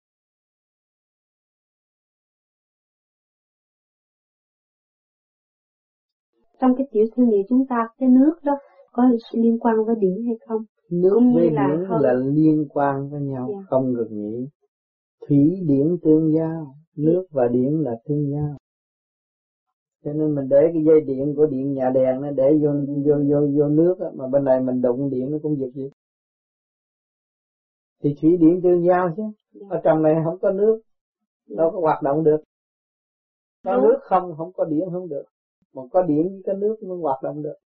Trong cái tiểu thiên địa chúng ta, cái nước đó có liên quan với điển hay không? Nước với điển là liên quan với nhau, không ngừng nghỉ. Thủy điển tương giao, nước và điển là tương giao. Cho nên mình để cái dây điện của điện nhà đèn nó để vô nước á, mà bên này mình đụng điện nó cũng giật gì. Thì thủy điện tương giao chứ. Ở trong này không có nước, đâu có hoạt động được. Có nước không có điện không được. Mà có điện với có nước mới hoạt động được.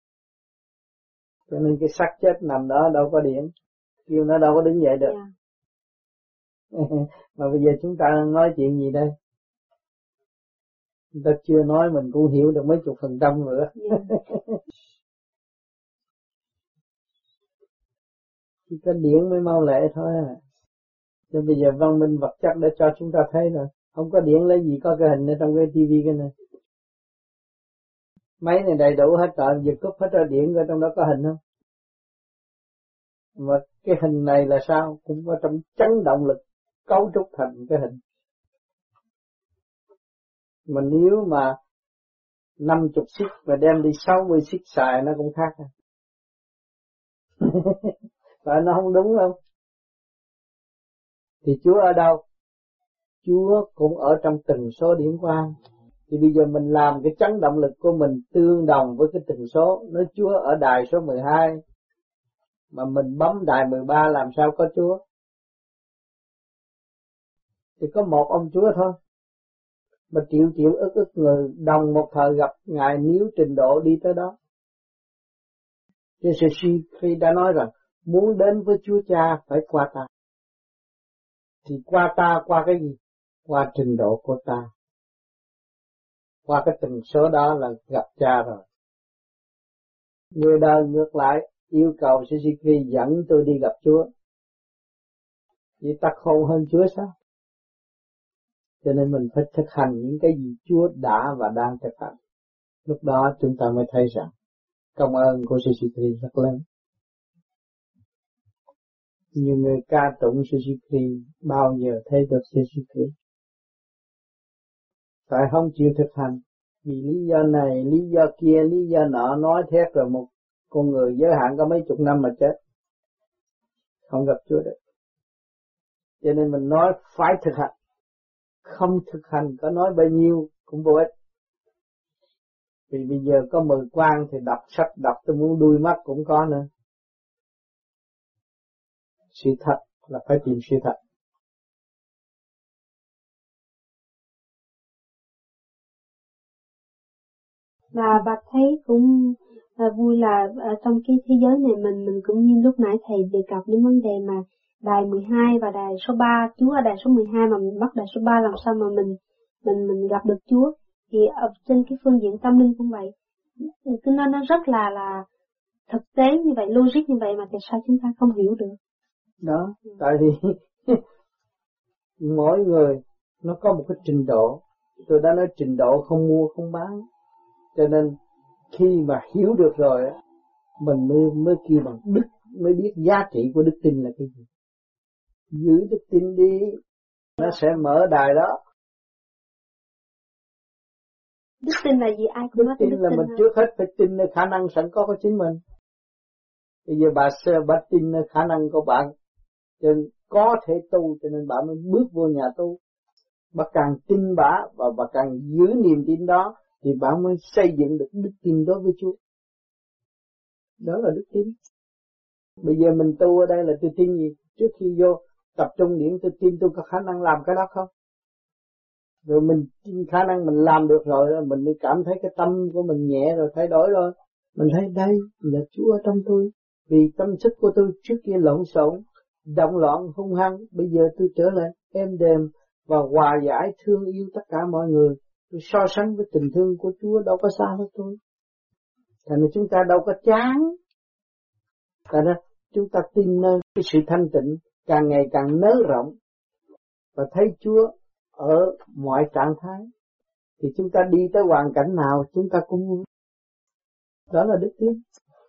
Cho nên cái xác chết nằm đó đâu có điện, kêu nó đâu có đứng dậy được. Mà bây giờ chúng ta nói chuyện gì đây? Chúng ta chưa nói mình cũng hiểu được mấy chục % nữa. Chỉ có điển mới mau lẹ thôi à. Nên bây giờ văn minh vật chất để cho chúng ta thấy rồi. Không có điển lấy gì có cái hình ở trong cái tivi cái này. Máy này đầy đủ hết rồi, giật cúp hết rồi, điển ở trong đó có hình không? Mà cái hình này là sao? Cũng có trong chấn động lực cấu trúc thành cái hình. Mà nếu mà 50 xích mà đem đi 60 xích xài nó cũng khác. Phải nó không đúng không? Thì Chúa ở đâu? Chúa cũng ở trong tần số điển quang. Thì bây giờ mình làm cái chấn động lực của mình tương đồng với cái tần số. Nói Chúa ở đài số 12 mà mình bấm đài 13 làm sao có Chúa? Thì có một ông Chúa thôi. Mà triệu triệu ức người đồng một thời gặp Ngài nếu trình độ đi tới đó. Jesus khi đã nói rằng muốn đến với Chúa Cha phải qua ta. Thì qua ta qua cái gì? Qua trình độ của ta. Qua cái tần số đó là gặp Cha rồi. Người đời ngược lại yêu cầu Jesus dẫn tôi đi gặp Chúa. Vì ta khôn hơn Chúa sao? Cho nên mình phải thực hành những cái gì Chúa đã và đang thực hành. Lúc đó chúng ta mới thấy rằng công ơn của Jesus rất lớn. Nhiều người ca tụng Jesus bao giờ thấy được Jesus. Tại không chịu thực hành. Vì lý do này, lý do kia, lý do nọ nói thét rồi một con người giới hạn có mấy chục năm mà chết. Không gặp Chúa được. Cho nên mình nói phải thực hành. Không thực hành có nói bao nhiêu cũng vô ích. Vì bây giờ có 10 quan thì đọc sách đọc tôi muốn đuôi mắt cũng có nữa. Sự thật là phải tìm sự thật. Và bà thấy cũng vui là ở trong cái thế giới này mình cũng như lúc nãy thầy đề cập đến vấn đề mà đài 12 và đài số 3, Chúa ở đài số 12 mà mình bắt đài số 3 làm sao mà mình gặp được Chúa. Thì ở trên cái phương diện tâm linh cũng vậy. Nó rất là thực tế như vậy, logic như vậy mà tại sao chúng ta không hiểu được? Đó, tại vì mỗi người nó có một cái trình độ. Tôi đã nói trình độ không mua không bán. Cho nên khi mà hiểu được rồi á, mình mới kêu bằng đức, mới biết giá trị của đức tin là cái gì. Giữ đức tin đi, nó sẽ mở đài đó. Đức tin là gì? Ai cũng nói đức tin là mình trước hết phải tin nơi khả năng sẵn có của chính mình. Bây giờ bà tin nơi khả năng của bạn, cho nên có thể tu, cho nên bà mới bước vô nhà tu. Bà càng tin bà và bà càng giữ niềm tin đó thì bà mới xây dựng được đức tin đối với Chúa. Đó là đức tin. Bây giờ mình tu ở đây là tôi tin gì? Trước khi vô tập trung điển tôi tin tôi có khả năng làm cái đó không? Rồi mình tin khả năng mình làm được rồi, mình mới cảm thấy cái tâm của mình nhẹ rồi, thay đổi rồi. Mình thấy đây là Chúa ở trong tôi. Vì tâm sức của tôi trước kia lộn xộn, động loạn hung hăng, bây giờ tôi trở lại êm đềm và hòa giải thương yêu tất cả mọi người. Tôi so sánh với tình thương của Chúa đâu có xa với tôi. Thành ra chúng ta đâu có chán. Thành ra chúng ta tin nơi cái sự thanh tịnh càng ngày càng nới rộng và thấy Chúa ở mọi trạng thái. Thì chúng ta đi tới hoàn cảnh nào chúng ta cũng vui. Đó là đức tin.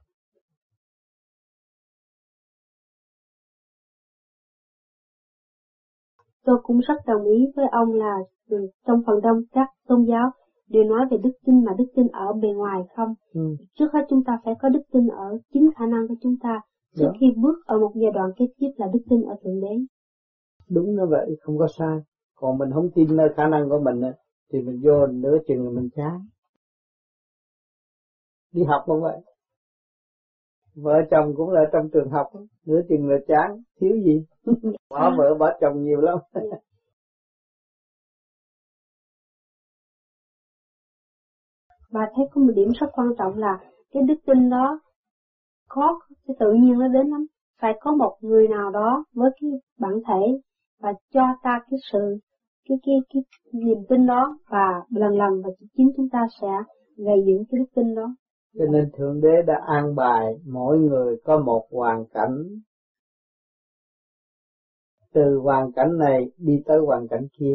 Tôi cũng rất đồng ý với ông là trong phần đông các tôn giáo đều nói về đức tin mà đức tin ở bề ngoài không. Trước hết chúng ta phải có đức tin ở chính khả năng của chúng ta. Trước khi bước ở một giai đoạn kế tiếp là đức tin ở Thượng Đế. Đúng nó vậy, không có sai. Còn mình không tin nơi khả năng của mình thì mình vô nửa chừng là mình chán. Đi học cũng vậy. Vợ chồng cũng là trong trường học, nửa chừng là chán, thiếu gì. Bỏ vợ bỏ chồng nhiều lắm. Và thấy có một điểm rất quan trọng là cái đức tin đó có cái tự nhiên nó đến lắm. Phải có một người nào đó với cái bản thể và cho ta cái sự cái niềm tin đó, và lần lần và chính chúng ta sẽ gây dựng cái đức tin đó. Cho nên Thượng Đế đã an bài mỗi người có một hoàn cảnh, từ hoàn cảnh này đi tới hoàn cảnh kia.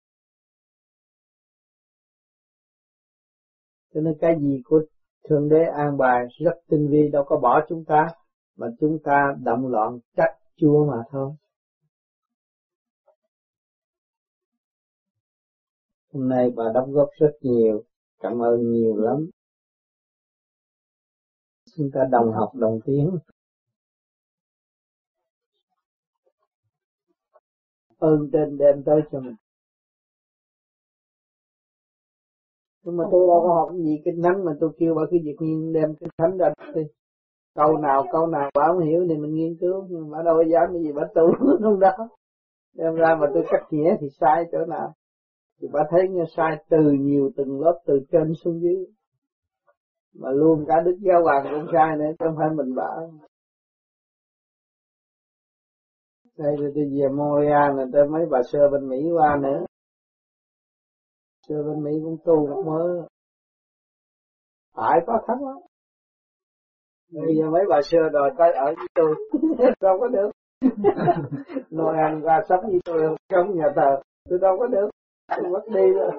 Cho nên cái gì của Thượng Đế an bài rất tinh vi, đâu có bỏ chúng ta, mà chúng ta động loạn trách Chúa mà thôi. Hôm nay bà đóng góp rất nhiều, cảm ơn nhiều lắm. Chúng ta đồng học đồng tiếng. Ơn trên đem tới cho mình. Nhưng mà tôi đâu có học gì kinh thánh mà tôi kêu bà cái việc nghiên đem kinh thánh ra đi. Câu nào bà không hiểu thì mình nghiên cứu, nhưng mà đâu có dám cái gì bà tu không đó. Đem ra mà tôi cắt nghĩa thì sai chỗ nào. Thì bà thấy nghe sai từ nhiều từng lớp từ trên xuống dưới. Mà luôn cả Đức Giáo Hoàng cũng sai nữa, không phải mình bà. Đây rồi tôi về Montreal rồi tới mấy bà sơ bên Mỹ qua nữa. Sơ bên Mỹ cũng tu một mớ. Phải có thắng lắm. Bây giờ mấy bà sơ đòi tới ở với tôi. Đâu có được. Nói ăn ra sống với tôi trong nhà thờ. Tôi đâu có được. Tôi mất đi rồi.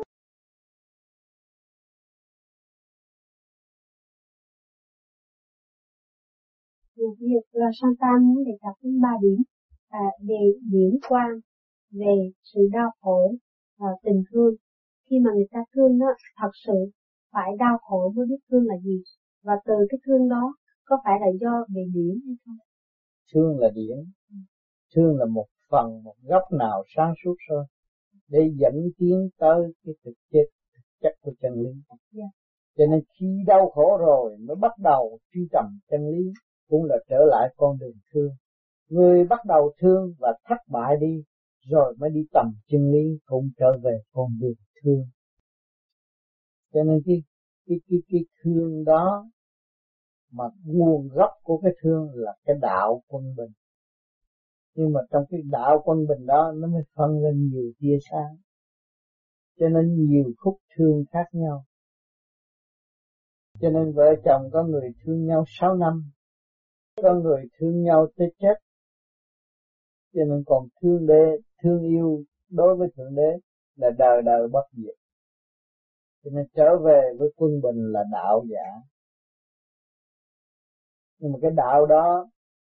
Bây giờ Santa muốn đề cập đến 3 điểm về điển quang, về sự đau khổ và tình thương. Khi mà người ta thương đó, thật sự phải đau khổ mới biết thương là gì, và từ cái thương đó có phải là do về điển hay không? Thương là điển, thương là một phần, một góc nào sáng suốt thôi, để dẫn tiến tới cái thực chất của chân lý. Cho nên khi đau khổ rồi mới bắt đầu truy tầm chân lý, cũng là trở lại con đường thương. Người bắt đầu thương và thất bại đi, rồi mới đi tầm chân lý, cũng trở về con đường thương. Cho nên cái thương đó, mà nguồn gốc của cái thương là cái đạo quân bình. Nhưng mà trong cái đạo quân bình đó nó mới phân ra nhiều tia sáng. Cho nên nhiều khúc thương khác nhau. Cho nên vợ chồng có người thương nhau 6 năm, có người thương nhau tới chết. Cho nên còn thương yêu đối với Thượng Đế là đời đời bất diệt. Cho nên trở về với quân bình là đạo giả. Nhưng mà cái đạo đó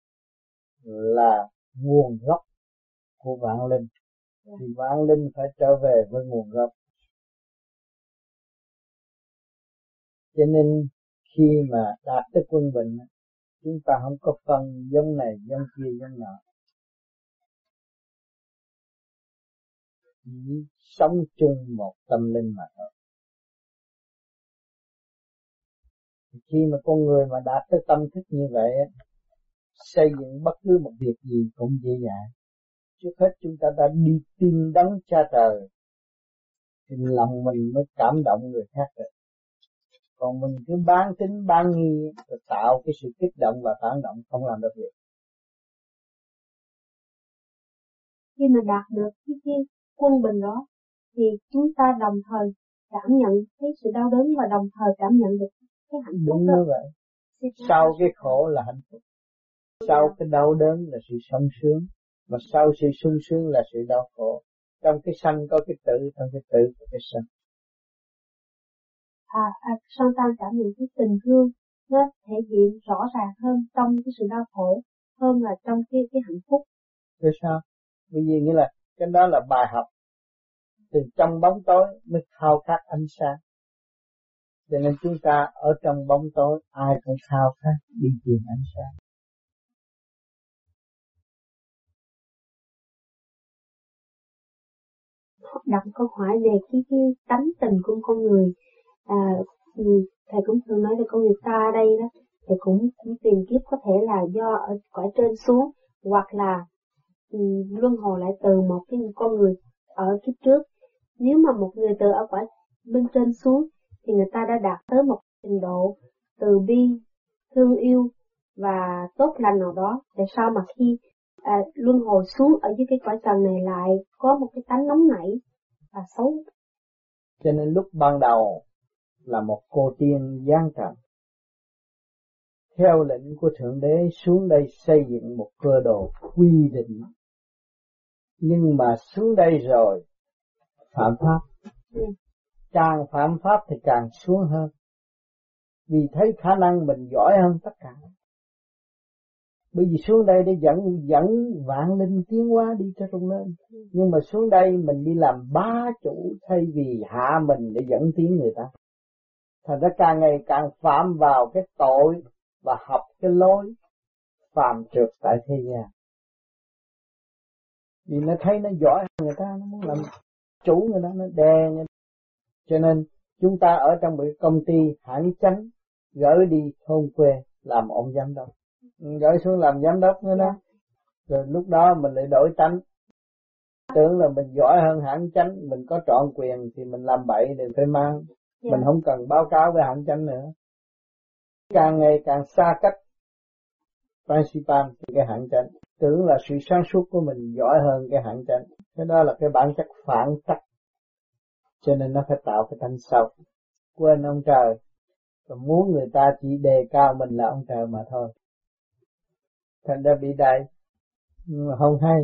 là nguồn gốc của vạn linh. Thì vạn linh phải trở về với nguồn gốc. Cho nên khi mà đạt tới quân bình, chúng ta không có phân giống này, giống kia, giống nọ. Chỉ sống chung một tâm linh mà thôi. Khi mà con người mà đạt tới tâm thức như vậy, xây dựng bất cứ một việc gì cũng dễ dàng. Trước hết chúng ta đã đi tin đấng Cha Trời, thì lòng mình mới cảm động người khác được. Còn mình cứ bán tính bán nghi, rồi tạo cái sự kích động và phản động, không làm được việc. Khi mà đạt được cái quân bình đó, thì chúng ta đồng thời cảm nhận thấy sự đau đớn và đồng thời cảm nhận được cái hạnh phúc. Đúng như vậy. Sau cái khổ là hạnh phúc. Sau cái đau đớn là sự sung sướng. Mà sau sự sung sướng là sự đau khổ. Trong cái sanh có cái tử, trong cái tử có cái sanh. Santa cảm nhận cái tình thương nó thể hiện rõ ràng hơn trong cái sự đau khổ hơn là trong cái hạnh phúc. Thế sao? Bởi vì nghĩa là cái đó là bài học. Từ trong bóng tối mới khao khát ánh sáng. Cho nên chúng ta ở trong bóng tối ai cũng khao khát đi tìm ánh sáng. Đặt câu hỏi về cái tánh tình của con người. Thầy cũng thường nói về con người ta ở đây đó, thầy cũng tìm kiếp có thể là do ở cõi trên xuống, hoặc là luân hồi lại từ một cái con người ở kiếp trước. Nếu mà một người từ ở cõi bên trên xuống thì người ta đã đạt tới một trình độ từ bi, thương yêu và tốt lành nào đó, tại sao mà khi luân hồi xuống ở dưới cái cõi trần này lại có một cái tánh nóng nảy và xấu. Cho nên lúc ban đầu là một cô tiên giáng trần, theo lệnh của Thượng Đế xuống đây xây dựng một cơ đồ quy định. Nhưng mà xuống đây rồi phạm pháp, càng phạm pháp thì càng xuống hơn, vì thấy khả năng mình giỏi hơn tất cả. Bởi vì xuống đây để dẫn vạn linh tiến hóa đi cho trong lên. Nhưng mà xuống đây mình đi làm bá chủ thay vì hạ mình để dẫn tiến người ta. Thành ra càng ngày càng phạm vào cái tội và học cái lối phàm trượt tại thế gian. Vì nó thấy nó giỏi hơn người ta, nó muốn làm chủ người ta, nó đè người ta. Cho nên chúng ta ở trong một công ty hãng chánh, gửi đi thôn quê làm ông giám đốc, gửi xuống làm giám đốc nữa đó. Rồi lúc đó mình lại đổi tánh, tưởng là mình giỏi hơn hãng chánh, mình có trọn quyền thì mình làm bậy thì phải mang. Mình không cần báo cáo với hãng chánh nữa. Càng ngày càng xa cách principal thì cái hãng chánh, tưởng là sự sáng suốt của mình giỏi hơn cái hãng chánh. Cái đó là cái bản chất phản trắc. Cho nên nó phải tạo cái tánh sâu, quên ông trời, và muốn người ta chỉ đề cao mình là ông trời mà thôi. Thành ra bị đại, nhưng mà không hay.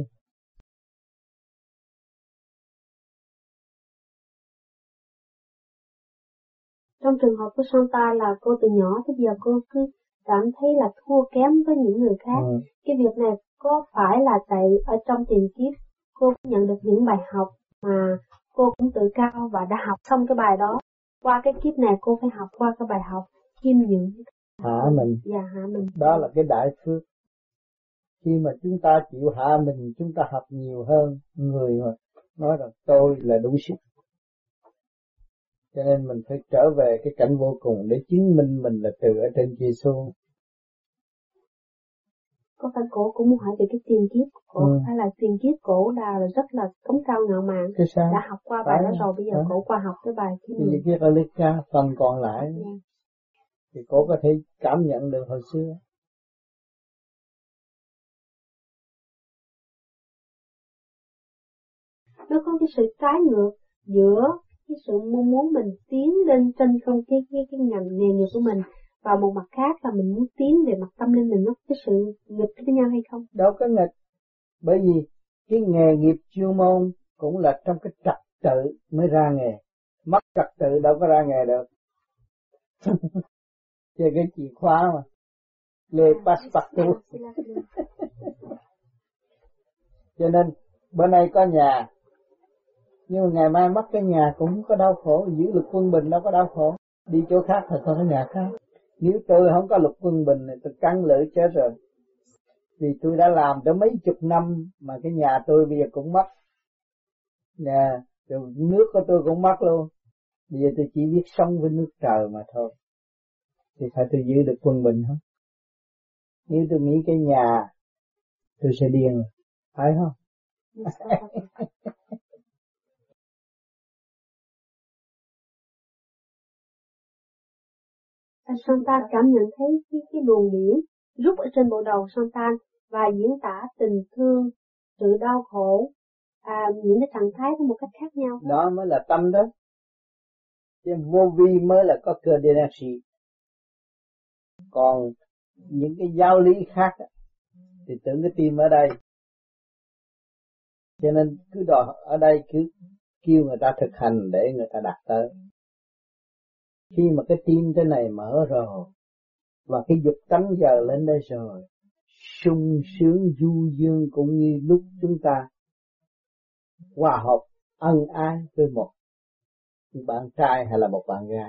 Trong trường hợp của Santa là cô từ nhỏ tới giờ cô cứ cảm thấy là thua kém với những người khác. Cái việc này có phải là tại ở trong tiền kiếp cô nhận được những bài học mà cô cũng tự cao và đã học xong cái bài đó. Qua cái kiếp này cô phải học qua cái bài học khiêm nhường. Hạ mình. Dạ, hạ mình. Đó là cái đại phước. Khi mà chúng ta chịu hạ mình, chúng ta học nhiều hơn người mà nói rằng tôi là đủ sức. Cho nên mình phải trở về cái cảnh vô cùng để chứng minh mình là từ ở trên kia xuống. Có phải cổ cũng muốn hỏi về cái tiền kiếp của cổ, hay là tiền kiếp cổ là rất là cống cao ngạo mạn, đã học qua bài đó rồi, bây giờ cổ qua học cái bài thứ gì kia là liệt ca, phần còn lại thì cổ có thể cảm nhận được hồi xưa. Nó có cái sự trái ngược giữa cái sự mong muốn mình tiến lên trên không cái ngành nghề nghiệp của mình, và một mặt khác là mình muốn tiến về mặt tâm linh, mình nó cái sự nghịch với nhau hay không? Đâu có nghịch, bởi vì cái nghề nghiệp chuyên môn cũng là trong cái trật tự mới ra nghề, mất trật tự đâu có ra nghề được. Chơi cái chìa khóa mà, le passepartout. Cho nên bữa nay có nhà, nhưng mà ngày mai mất cái nhà cũng có đau khổ, giữ luật quân bình đâu có đau khổ, đi chỗ khác thì tôi có nhà khác. Nếu tôi không có luật quân bình thì tôi cắn lưỡi chết rồi, vì tôi đã làm tới mấy chục năm mà cái nhà tôi bây giờ cũng mất, nhà rồi nước của tôi cũng mất luôn. Bây giờ tôi chỉ biết sống với nước trời mà thôi, thì phải tôi giữ được quân bình không? Nếu tôi nghĩ cái nhà tôi sẽ điên, phải không? Santa cảm nhận thấy cái luồng điển rút ở trên bộ đầu Santa và diễn tả tình thương, sự đau khổ, những cái trạng thái của một cách khác nhau. Đó mới là tâm đó. Chứ vô vi mới là có cơ energy. Còn những cái giáo lý khác thì tưởng cái tim ở đây. Cho nên cứ đòi ở đây cứ kêu người ta thực hành để người ta đạt tới. Khi mà cái tim thế này mở rồi và cái dục tánh giờ lên đây rồi, sung sướng du dương cũng như lúc chúng ta hòa hợp ân ái với một bạn trai hay là một bạn gái,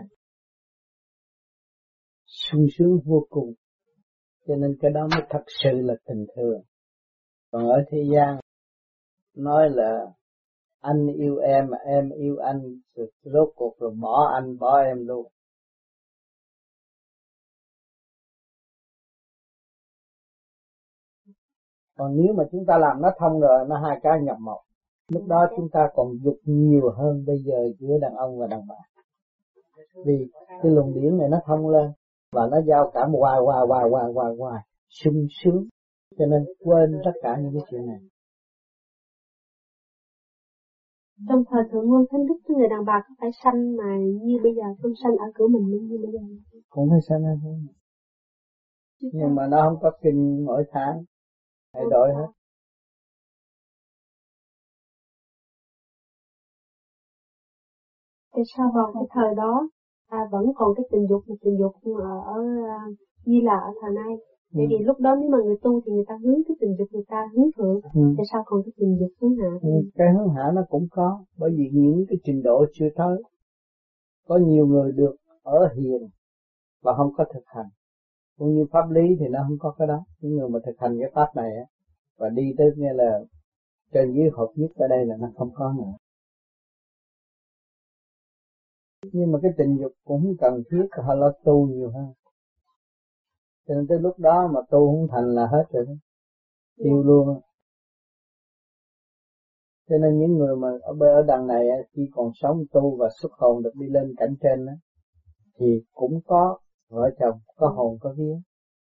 sung sướng vô cùng. Cho nên cái đó mới thật sự là tình thương. Còn ở thế gian nói là anh yêu em yêu anh, rồi rốt cuộc rồi bỏ anh bỏ em luôn. Còn nếu mà chúng ta làm nó thông rồi, nó hai cái nhập một, lúc đó chúng ta còn dục nhiều hơn bây giờ giữa đàn ông và đàn bà. Vì cái luồng điển này nó thông lên và nó giao cảm hoài, sung sướng. Cho nên quên tất cả những cái chuyện này. Trong thời thượng nguồn thánh đức, người đàn bà có phải sanh mà như bây giờ không sanh ở cửa mình như bây giờ? Cũng phải sanh hay không? Nhưng mà nó không có kinh mỗi tháng, phải đổi hết. Tại sao vào cái thời đó vẫn còn cái tình dục ở như là ở thời nay? Bởi vì lúc đó nếu mà người tu thì người ta hướng cái tình dục, người ta hướng thượng. Tại sao còn cái tình dục hướng hạ? Cái hướng hạ nó cũng có, bởi vì những cái trình độ chưa tới. Có nhiều người được ở hiền và không có thực hành. Cũng như pháp lý thì nó không có cái đó. Những người mà thực hành cái pháp này và đi tới nghe là trên dưới hợp nhất ở đây là nó không có nữa. Nhưng mà cái tình dục cũng không cần thiết, họ lo tu nhiều hơn. Cho nên tới lúc đó mà tu không thành là hết rồi đó. Tiêu luôn. Cho nên những người mà ở đằng này khi còn sống tu và xuất hồn được đi lên cảnh trên đó, thì cũng có vợ chồng, có hồn có vía.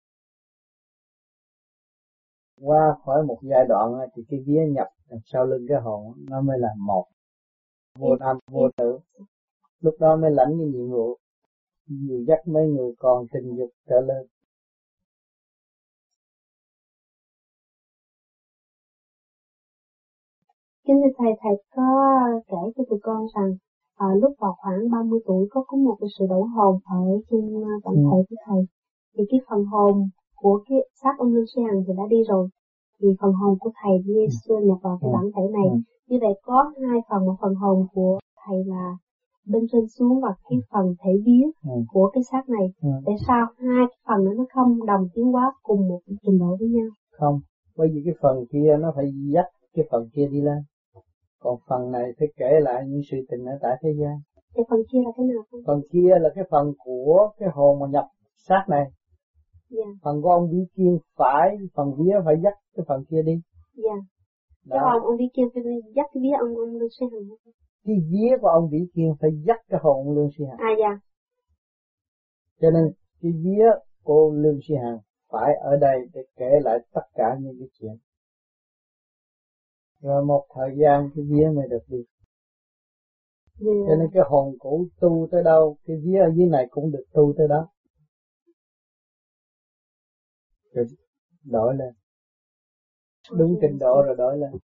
Qua khỏi một giai đoạn thì cái vía nhập sau lưng cái hồn nó mới là một, vô nam vô tử. Lúc đó mới lãnh cái nhiệm vụ dìu dắt mấy người còn tình dục trở lên. Kính thưa thầy có kể cho tụi con rằng lúc vào khoảng 30 tuổi có một cái sự đổi hồn ở trên bản thể của thầy. Thì cái phần hồn của cái xác ông Lương Sĩ Hằng thì đã đi rồi. Thì phần hồn của thầy đi nhập vào cái bản thể này. Như vậy có hai phần, một phần hồn của thầy là bên trên xuống và cái phần thể vía của cái xác này. Tại sao hai cái phần đó nó không đồng tiến hóa cùng một trình độ với nhau? Không, bởi vì cái phần kia nó phải dắt cái phần kia đi lên. Còn phần này phải kể lại những sự tình ở tại thế gian. Cái phần kia là cái nào không? Phần kia là cái phần của cái hồn mà nhập xác này. Phần của ông Vĩ Kiên phải, phần vía phải dắt cái phần kia đi. Cái hồn ông Vĩ Kiên phải dắt cái vía ông Lương Sĩ Hằng. Cái vía của ông Vĩ Kiên phải dắt cái hồn ông Lương Sĩ Hằng. Cho nên cái vía của Lương Sĩ Hằng phải ở đây để kể lại tất cả những cái chuyện. Rồi một thời gian cái vía mới được đi. Cho nên cái hồn cũ tu tới đâu, cái vía ở dưới này cũng được tu tới đó. Rồi đổi lên. Đúng trình độ rồi đổi lên.